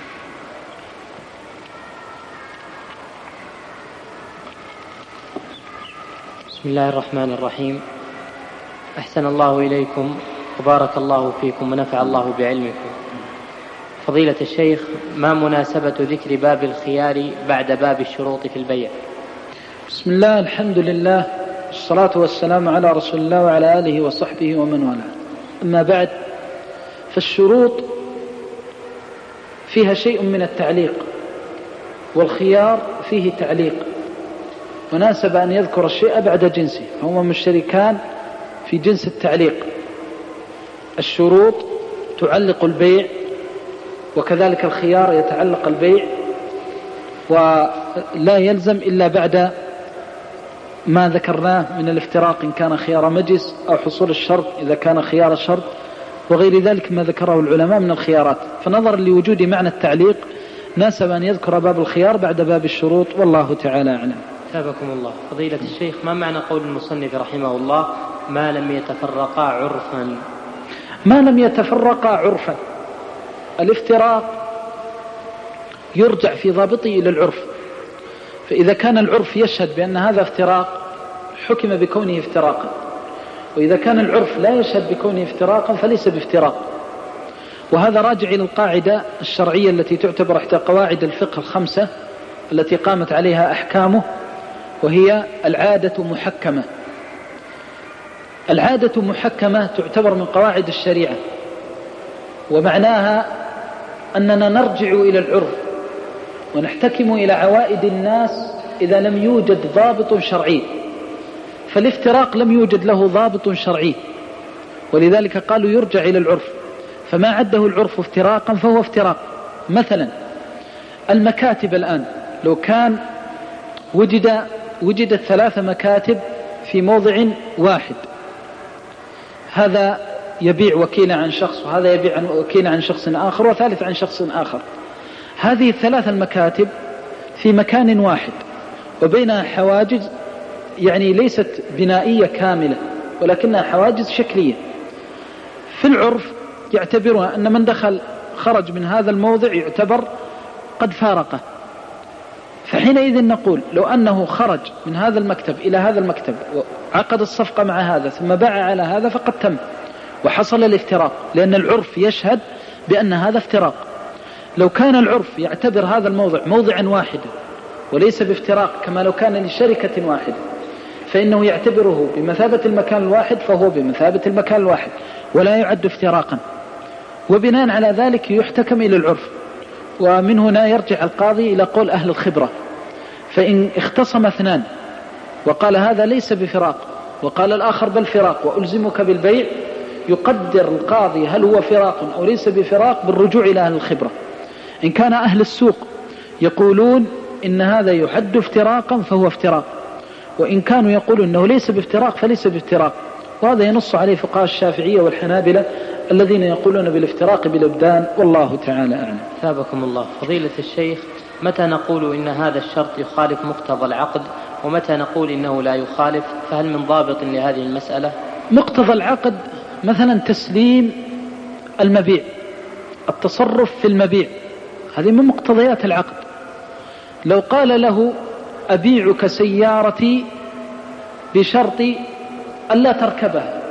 بسم الله الرحمن الرحيم. أحسن الله إليكم وبارك الله فيكم ونفع الله بعلمكم. فضيلة الشيخ، ما مناسبة ذكر باب الخيار بعد باب الشروط في البيع؟ بسم الله، الحمد لله، الصلاة والسلام على رسول الله وعلى آله وصحبه ومن والاه. أما بعد، فالشروط فيها شيء من التعليق، والخيار فيه تعليق، وناسب أن يذكر الشيء بعد جنسه، هما مشتركان في جنس التعليق. الشروط تعلق البيع، وكذلك الخيار يتعلق البيع، ولا يلزم إلا بعد ما ذكرناه من الافتراق إن كان خيار مجلس، أو حصول الشرط إذا كان خيار شرط، وغير ذلك ما ذكره العلماء من الخيارات. فنظرا لوجود معنى التعليق ناسب أن يذكر باب الخيار بعد باب الشروط، والله تعالى أعلم. ثابكم الله. فضيلة الشيخ، ما معنى قول المصنف رحمه الله ما لم يتفرقا عرفا؟ ما لم يتفرقا عرفا، الافتراق يرجع في ضابطه إلى العرف، فإذا كان العرف يشهد بأن هذا افتراق حكم بكونه افتراقا، وإذا كان العرف لا يشهد بكونه افتراقا فليس بافتراق. وهذا راجع إلى القاعدة الشرعية التي تعتبر إحدى قواعد الفقه الخمسة التي قامت عليها أحكامه، وهي العادة محكمة. العادة محكمة تعتبر من قواعد الشريعة، ومعناها أننا نرجع إلى العرف ونحتكم إلى عوائد الناس إذا لم يوجد ضابط شرعي. فالافتراق لم يوجد له ضابط شرعي، ولذلك قالوا يرجع إلى العرف، فما عده العرف افتراقا فهو افتراق. مثلا المكاتب الآن، لو كان وجد وجدت ثلاث مكاتب في موضع واحد، هذا يبيع وكيل عن شخص، وهذا يبيع وكيل عن شخص آخر، وثالث عن شخص آخر. هذه الثلاث المكاتب في مكان واحد وبينها حواجز، يعني ليست بنائية كاملة ولكنها حواجز شكلية. في العرف يعتبرها أن من دخل خرج من هذا الموضع يعتبر قد فارقه، فحينئذ نقول لو أنه خرج من هذا المكتب إلى هذا المكتب وعقد الصفقة مع هذا ثم باع على هذا فقد تم، وحصل الافتراق، لأن العرف يشهد بأن هذا افتراق. لو كان العرف يعتبر هذا الموضع موضعا واحدا وليس بافتراق كما لو كان لشركة واحدة، فإنه يعتبره بمثابة المكان الواحد، فهو بمثابة المكان الواحد ولا يعد افتراقا، وبناء على ذلك يحتكم إلى العرف. ومن هنا يرجع القاضي إلى قول أهل الخبرة، فإن اختصم اثنان وقال هذا ليس بفراق وقال الآخر بل فراق وألزمك بالبيع، يقدر القاضي هل هو فراق أو ليس بفراق بالرجوع إلى أهل الخبرة. إن كان أهل السوق يقولون إن هذا يحد افتراقا فهو افتراق، وإن كانوا يقولون أنه ليس بافتراق فليس بافتراق، وهذا ينص عليه فقهاء الشافعية والحنابلة الذين يقولون بالافتراق بالابدان، والله تعالى أعلم. ثابكم الله. فضيلة الشيخ، متى نقول إن هذا الشرط يخالف مقتضى العقد ومتى نقول إنه لا يخالف؟ فهل من ضابط لهذه المسألة؟ مقتضى العقد مثلا تسليم المبيع، التصرف في المبيع، هذه من مقتضيات العقد. لو قال له أبيعك سيارتي بشرط ألا تركبها،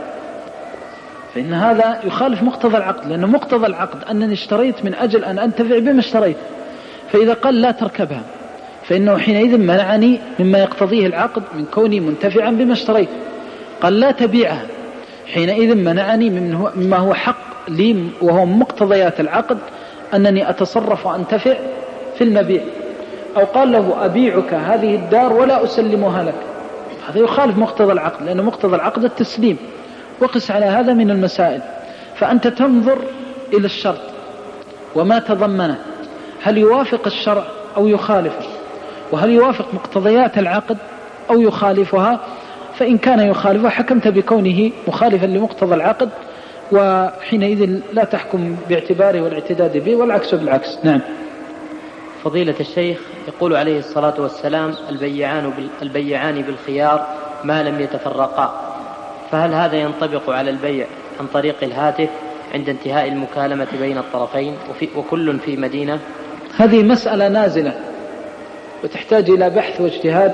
فإن هذا يخالف مقتضى العقد، لأن مقتضى العقد أنني اشتريت من أجل أن أنتفع بما اشتريت، فإذا قال لا تركبها فإنه حينئذ منعني مما يقتضيه العقد من كوني منتفعا بما اشتريت. قال لا تبيعها، حينئذ منعني مما هو حق لي وهو مقتضيات العقد أنني أتصرف وأنتفع في المبيع. أو قال له أبيعك هذه الدار ولا أسلمها لك، هذا يخالف مقتضى العقد، لأن مقتضى العقد التسليم. وقس على هذا من المسائل. فأنت تنظر إلى الشرط وما تضمنه، هل يوافق الشرع أو يخالفه، وهل يوافق مقتضيات العقد أو يخالفها. فإن كان يخالفها حكمت بكونه مخالفا لمقتضى العقد، وحينئذ لا تحكم باعتباره والاعتداد به، والعكس بالعكس. نعم. فضيلة الشيخ، يقول عليه الصلاة والسلام البيعان, البيعان بالخيار ما لم يتفرقا، فهل هذا ينطبق على البيع عن طريق الهاتف عند انتهاء المكالمة بين الطرفين وفي وكل في مدينة؟ هذه مسألة نازلة وتحتاج إلى بحث واجتهاد،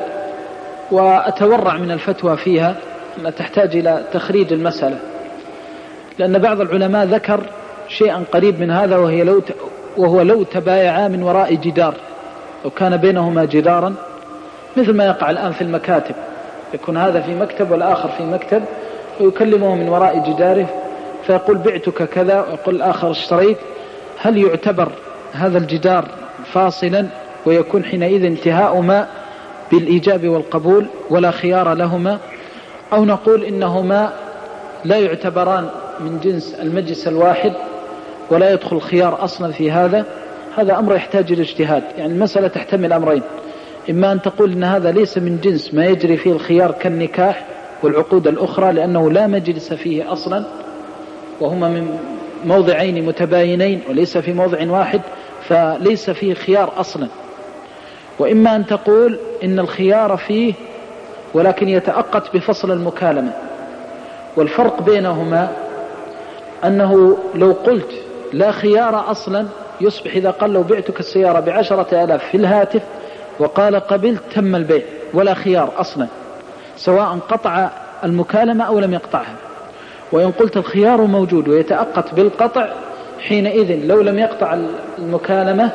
وأتورع من الفتوى فيها أنها تحتاج إلى تخريج المسألة، لأن بعض العلماء ذكر شيئا قريب من هذا، وهي لو ت... وهو لو تبايعا من وراء جدار، لو كان بينهما جدارا مثل ما يقع الآن في المكاتب، يكون هذا في مكتب والآخر في مكتب ويكلمه من وراء جداره فيقول بعتك كذا ويقول الآخر اشتريت، هل يعتبر هذا الجدار فاصلا ويكون حينئذ انتهاؤما بالإيجاب والقبول ولا خيار لهما، أو نقول إنهما لا يعتبران من جنس المجلس الواحد ولا يدخل خيار أصلا في هذا؟ هذا أمر يحتاج إلى اجتهاد. يعني المسألة تحتمل أمرين، إما أن تقول إن هذا ليس من جنس ما يجري فيه الخيار كالنكاح والعقود الأخرى، لأنه لا مجلس فيه أصلا وهما من موضعين متباينين وليس في موضع واحد، فليس فيه خيار أصلا. وإما أن تقول إن الخيار فيه ولكن يتأقت بفصل المكالمة، والفرق بينهما أنه لو قلت لا خيار أصلا يصبح إذا قال لو بعتك السيارة بعشرة آلاف في الهاتف وقال قبلت تم البيع ولا خيار أصلا، سواء قطع المكالمة أو لم يقطعها. وإن قلت الخيار موجود ويتأقت بالقطع، حينئذ لو لم يقطع المكالمة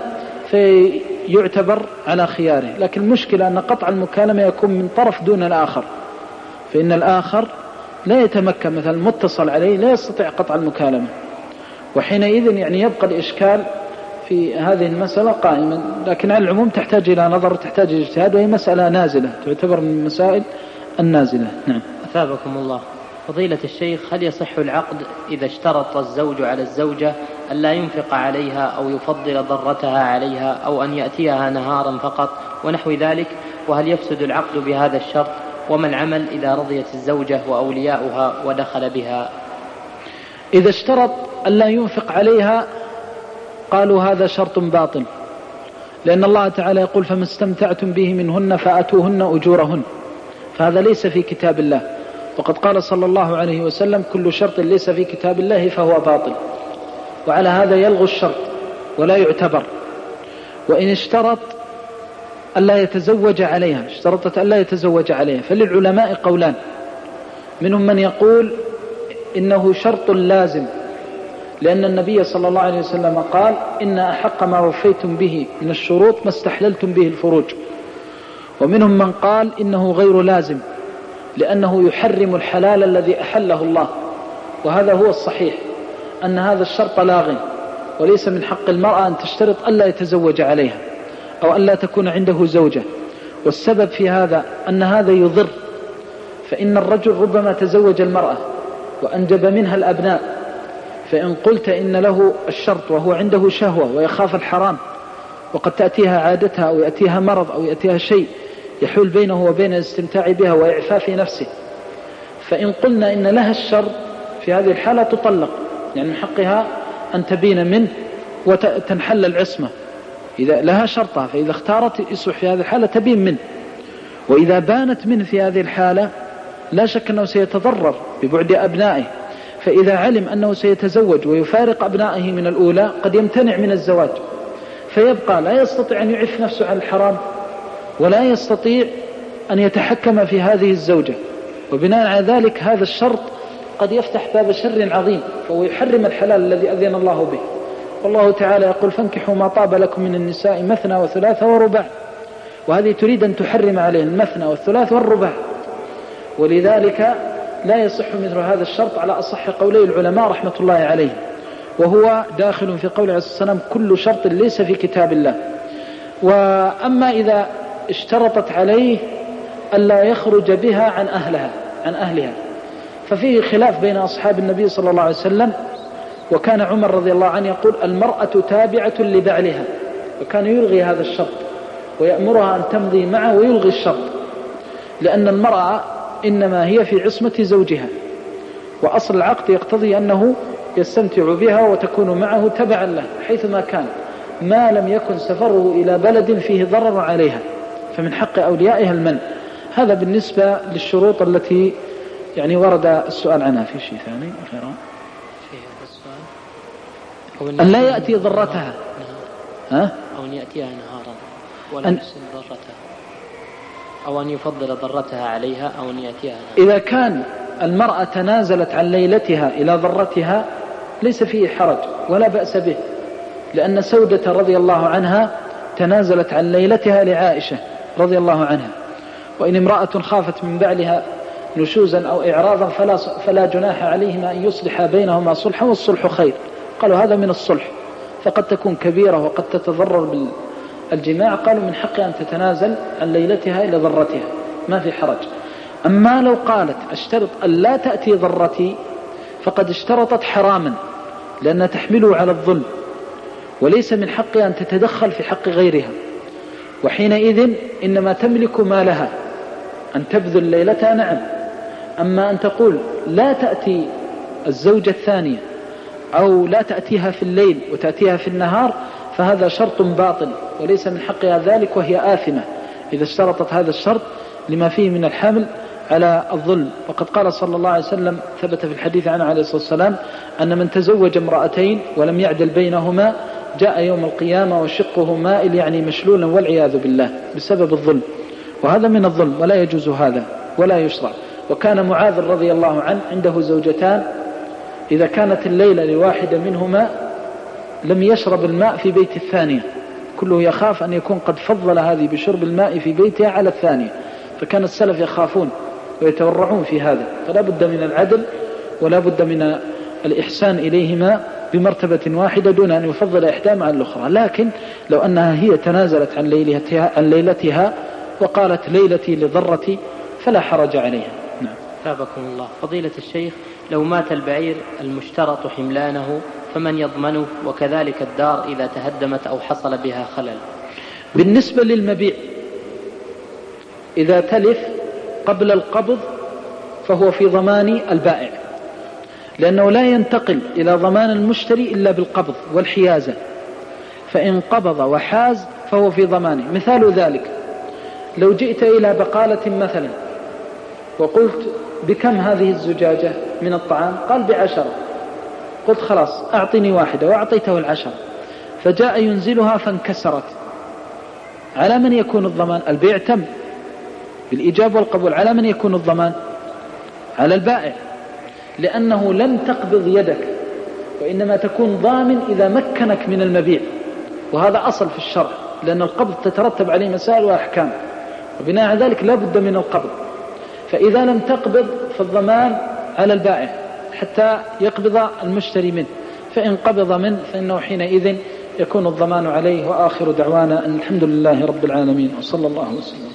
فيعتبر على خياره. لكن المشكلة أن قطع المكالمة يكون من طرف دون الآخر، فإن الآخر لا يتمكن، مثلا متصل عليه لا يستطيع قطع المكالمة، وحينئذ يعني يبقى الإشكال في هذه المسألة قائما. لكن على العموم تحتاج إلى نظر وتحتاج إلى اجتهاد، وهي مسألة نازلة تعتبر من المسائل النازلة. نعم. أثابكم الله. فضيلة الشيخ، هل يصح العقد إذا اشترط الزوج على الزوجة أن لا ينفق عليها أو يفضل ضرتها عليها أو أن يأتيها نهارا فقط ونحو ذلك؟ وهل يفسد العقد بهذا الشرط؟ وما العمل إذا رضيت الزوجة وأولياؤها ودخل بها؟ إذا اشترط أن لا ينفق عليها قالوا هذا شرط باطل، لأن الله تعالى يقول فما استمتعتم به منهن فأتوهن أجورهن، فهذا ليس في كتاب الله. وقد قال صلى الله عليه وسلم كل شرط ليس في كتاب الله فهو باطل، وعلى هذا يلغو الشرط ولا يعتبر. وإن اشترط ألا يتزوج عليها، اشترطت ألا يتزوج عليها، فللعلماء قولان، منهم من يقول إنه شرط لازم، لأن النبي صلى الله عليه وسلم قال إن أحق ما وفيتم به من الشروط ما استحللتم به الفروج. ومنهم من قال إنه غير لازم لأنه يحرم الحلال الذي أحله الله، وهذا هو الصحيح، أن هذا الشرط لاغ، وليس من حق المرأة أن تشترط ألا يتزوج عليها أو ألا تكون عنده زوجة. والسبب في هذا أن هذا يضر، فإن الرجل ربما تزوج المرأة وأنجب منها الأبناء، فإن قلت إن له الشرط وهو عنده شهوة ويخاف الحرام، وقد تأتيها عادتها أو يأتيها مرض أو يأتيها شيء يحول بينه وبين الاستمتاع بها وإعفاف نفسه، فإن قلنا إن لها الشرط في هذه الحالة تطلق، يعني من حقها أن تبين منه وتنحل العصمة إذا لها شرطها، فإذا اختارت يصبح في هذه الحالة تبين منه. وإذا بانت منه في هذه الحالة لا شك أنه سيتضرر ببعد أبنائه، فإذا علم أنه سيتزوج ويفارق أبنائه من الأولى قد يمتنع من الزواج، فيبقى لا يستطيع أن يعف نفسه عن الحرام ولا يستطيع أن يتحكم في هذه الزوجة، وبناء على ذلك هذا الشرط قد يفتح باب شر عظيم، فهو يحرم الحلال الذي أذن الله به. والله تعالى يقول فانكحوا ما طاب لكم من النساء مثنى وثلاث ورباع، وهذه تريد أن تحرم عليه المثنى والثلاث والرباع، ولذلك لا يصح مثل هذا الشرط على أصح قولي العلماء رحمة الله عليهم، وهو داخل في قول عليه الصلاة والسلام كل شرط ليس في كتاب الله. وأما إذا اشترطت عليه ألا يخرج بها عن أهلها عن أهلها ففيه خلاف بين أصحاب النبي صلى الله عليه وسلم، وكان عمر رضي الله عنه يقول المرأة تابعة لبعلها، وكان يلغي هذا الشرط ويأمرها أن تمضي معه ويلغي الشرط، لأن المرأة إنما هي في عصمة زوجها، وأصل العقد يقتضي أنه يستمتع بها وتكون معه تبعا له حيثما كان، ما لم يكن سفره إلى بلد فيه ضرر عليها، فمن حق أوليائها المنع. هذا بالنسبة للشروط التي يعني ورد السؤال عنها. في شيء ثاني أخيرا أن لا يأتي ضرتها ها؟ أو أن يأتيها نهارا ولا يحسن ضرتها، أو أن يفضل ضرتها عليها، أو أن يأتيها نهارا. إذا كان المرأة تنازلت عن ليلتها إلى ضرتها ليس فيه حرج ولا بأس به، لأن سودة رضي الله عنها تنازلت عن ليلتها لعائشة رضي الله عنها، وإن امرأة خافت من بعلها نشوزا أو إعراضا فلا, فلا جناح عليهما أن يصلح بينهما صلحا، والصلح خير. قالوا هذا من الصلح، فقد تكون كبيرة وقد تتضرر بالجماع، قالوا من حق أن تتنازل عن ليلتها إلى ضرتها، ما في حرج. أما لو قالت اشترط أن لا تأتي ضرتي فقد اشترطت حراما، لأنها تحمله على الظلم، وليس من حقها أن تتدخل في حق غيرها، وحينئذ إنما تملك ما لها أن تبذل ليلتها. نعم. أما أن تقول لا تأتي الزوجة الثانية أو لا تأتيها في الليل وتأتيها في النهار فهذا شرط باطل وليس من حقها ذلك، وهي آثمة إذا اشترطت هذا الشرط لما فيه من الحمل على الظلم. وقد قال صلى الله عليه وسلم ثبت في الحديث عنه عليه الصلاة والسلام أن من تزوج امرأتين ولم يعدل بينهما جاء يوم القيامة وشقه مائل، يعني مشلولا والعياذ بالله بسبب الظلم، وهذا من الظلم ولا يجوز هذا ولا يشرع. وكان معاذ رضي الله عنه عنده زوجتان، إذا كانت الليلة لواحدة منهما لم يشرب الماء في بيت الثانية، كله يخاف أن يكون قد فضل هذه بشرب الماء في بيتها على الثانية، فكان السلف يخافون ويتورعون في هذا، فلا بد من العدل ولا بد من الإحسان إليهما بمرتبة واحدة دون أن يفضل إحداهما عن الأخرى. لكن لو أنها هي تنازلت عن ليلتها, عن ليلتها وقالت ليلتي لضرتي فلا حرج عليها. نعم. ثابكم الله. فضيلة الشيخ، لو مات البعير المشترط حملانه فمن يضمنه؟ وكذلك الدار إذا تهدمت أو حصل بها خلل. بالنسبة للمبيع إذا تلف قبل القبض فهو في ضمان البائع، لأنه لا ينتقل إلى ضمان المشتري إلا بالقبض والحيازة، فإن قبض وحاز فهو في ضمانه. مثال ذلك لو جئت إلى بقالة مثلا وقلت بكم هذه الزجاجة من الطعام؟ قال بعشرة، قلت خلاص أعطني واحدة، وأعطيته العشرة، فجاء ينزلها فانكسرت، على من يكون الضمان؟ البيع تم بالإيجاب والقبول، على من يكون الضمان؟ على البائع، لأنه لن تقبض يدك، وإنما تكون ضامن إذا مكنك من المبيع، وهذا أصل في الشرع، لأن القبض تترتب عليه مسائل وأحكام، وبناء على ذلك لا بد من القبض. فإذا لم تقبض فالضمان على البائع حتى يقبض المشتري منه، فإن قبض منه فإنه حينئذ يكون الضمان عليه. وآخر دعوانا أن الحمد لله رب العالمين، وصلى الله وسلم.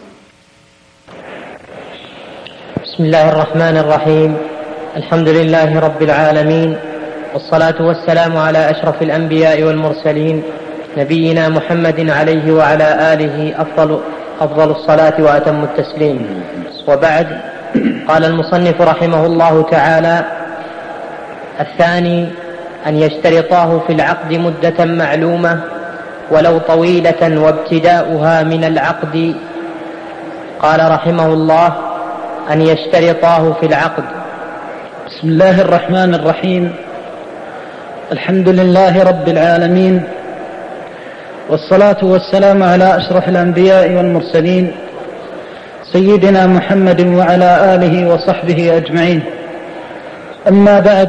بسم الله الرحمن الرحيم. الحمد لله رب العالمين، والصلاة والسلام على أشرف الأنبياء والمرسلين نبينا محمد عليه وعلى آله أفضل, أفضل الصلاة وأتم التسليم. وبعد، قال المصنف رحمه الله تعالى: الثاني أن يشترطاه في العقد مدة معلومة ولو طويلة وابتداؤها من العقد. قال رحمه الله: أن يشترطاه في العقد. بسم الله الرحمن الرحيم. الحمد لله رب العالمين، والصلاة والسلام على أشرف الأنبياء والمرسلين سيدنا محمد وعلى آله وصحبه أجمعين. أما بعد،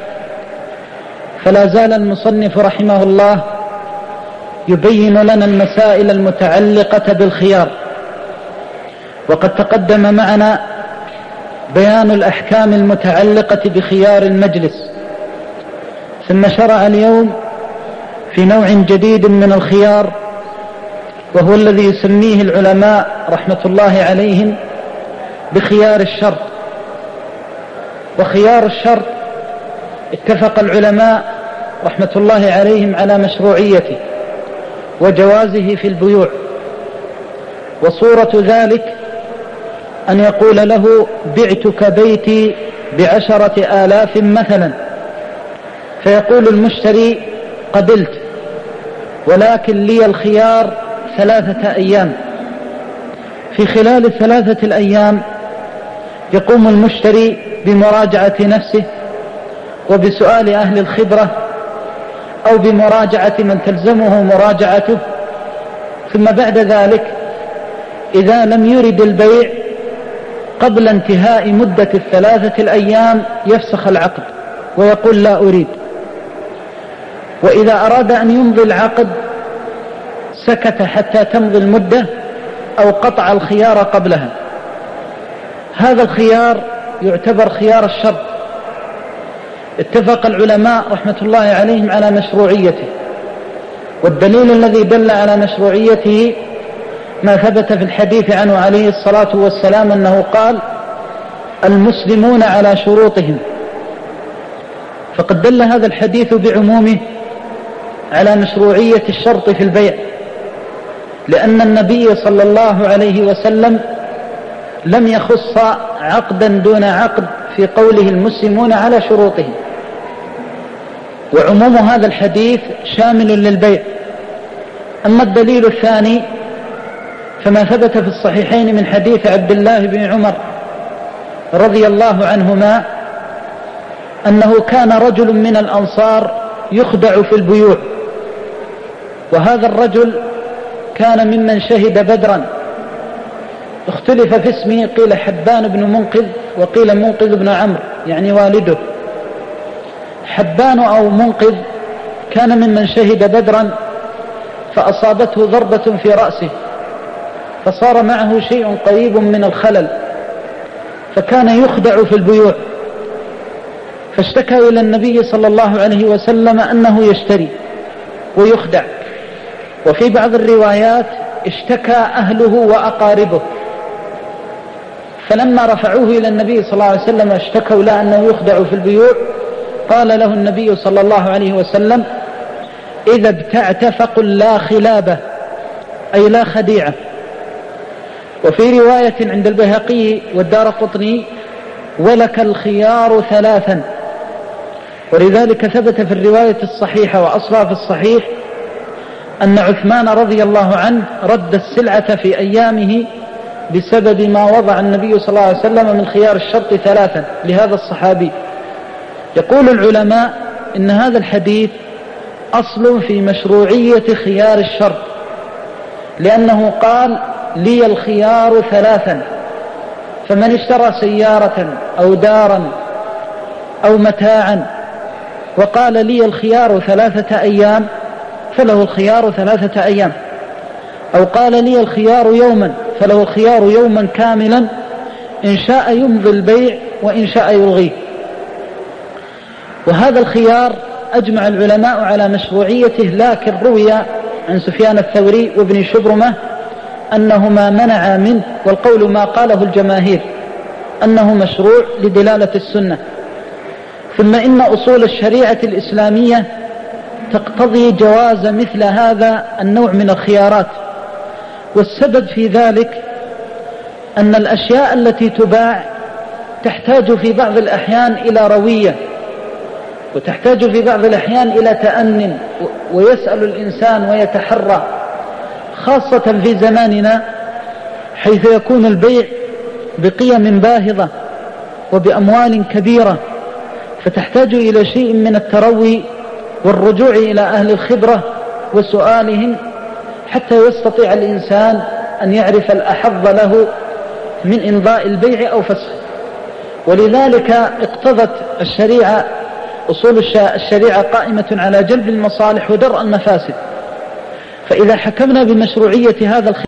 فلا زال المصنف رحمه الله يبين لنا المسائل المتعلقة بالخيار، وقد تقدم معنا بيان الأحكام المتعلقة بخيار المجلس، ثم شرع اليوم في نوع جديد من الخيار، وهو الذي يسميه العلماء رحمة الله عليهم بخيار الشرط. وخيار الشرط اتفق العلماء رحمة الله عليهم على مشروعيته وجوازه في البيوع، وصورة ذلك أن يقول له: بعتك بيتي بعشرة آلاف مثلا، فيقول المشتري: قبلت، ولكن لي الخيار ثلاثة أيام. في خلال الثلاثة الأيام يقوم المشتري بمراجعة نفسه وبسؤال أهل الخبرة أو بمراجعة من تلزمه مراجعته، ثم بعد ذلك إذا لم يرد البيع قبل انتهاء مدة الثلاثة الأيام يفسخ العقد ويقول: لا أريد. وإذا أراد أن يمضي العقد سكت حتى تمضي المدة أو قطع الخيار قبلها. هذا الخيار يعتبر خيار الشرط. اتفق العلماء رحمة الله عليهم على مشروعيته، والدليل الذي دل على مشروعيته ما ثبت في الحديث عنه عليه الصلاة والسلام أنه قال: المسلمون على شروطهم. فقد دل هذا الحديث بعمومه على مشروعية الشرط في البيع، لأن النبي صلى الله عليه وسلم لم يخص عقدا دون عقد في قوله المسلمون على شروطهم. وعموم هذا الحديث شامل للبيع. أما الدليل الثاني فما ثبت في الصحيحين من حديث عبد الله بن عمر رضي الله عنهما أنه كان رجل من الأنصار يخدع في البيوع، وهذا الرجل كان ممن شهد بدرا. اختلف في اسمه، قيل حبان بن منقذ وقيل منقذ بن عمرو، يعني والده. حبان أو منقذ كان ممن شهد بدرا، فأصابته ضربة في رأسه، فصار معه شيء قريب من الخلل، فكان يخدع في البيوع، فاشتكى إلى النبي صلى الله عليه وسلم أنه يشتري ويخدع. وفي بعض الروايات اشتكى أهله وأقاربه، فلما رفعوه إلى النبي صلى الله عليه وسلم اشتكوا له أنه يخدع في البيوع، قال له النبي صلى الله عليه وسلم: إذا ابتعت فقل لا خلابة، أي لا خديعة. وفي رواية عند البيهقي والدارقطني: ولك الخيار ثلاثا. ولذلك ثبت في الرواية الصحيحة وأصلها في الصحيح أن عثمان رضي الله عنه رد السلعة في أيامه بسبب ما وضع النبي صلى الله عليه وسلم من خيار الشرط ثلاثا لهذا الصحابي. يقول العلماء إن هذا الحديث أصل في مشروعية خيار الشرط، لأنه قال: لي الخيار ثلاثا. فمن اشترى سيارة أو دارا أو متاعا وقال لي الخيار ثلاثة أيام فله الخيار ثلاثة أيام، أو قال لي الخيار يوما فله الخيار يوما كاملا، إن شاء يمضي البيع وإن شاء يلغيه. وهذا الخيار أجمع العلماء على مشروعيته، لكن روي عن سفيان الثوري وابن شبرمة أنهما منعا منه، والقول ما قاله الجماهير أنه مشروع لدلالة السنة. ثم إن أصول الشريعة الإسلامية تقتضي جواز مثل هذا النوع من الخيارات، والسبب في ذلك أن الأشياء التي تباع تحتاج في بعض الأحيان إلى روية، وتحتاج في بعض الأحيان إلى تأن، ويسأل الإنسان ويتحرى، خاصة في زماننا حيث يكون البيع بقيم باهظة وبأموال كبيرة، فتحتاج إلى شيء من التروي والرجوع إلى أهل الخبرة وسؤالهم حتى يستطيع الإنسان أن يعرف الأحظ له من إمضاء البيع أو فسخه. ولذلك اقتضت الشريعة، أصول الشريعة قائمة على جلب المصالح ودرء المفاسد، فإذا حكمنا بمشروعية هذا الخيار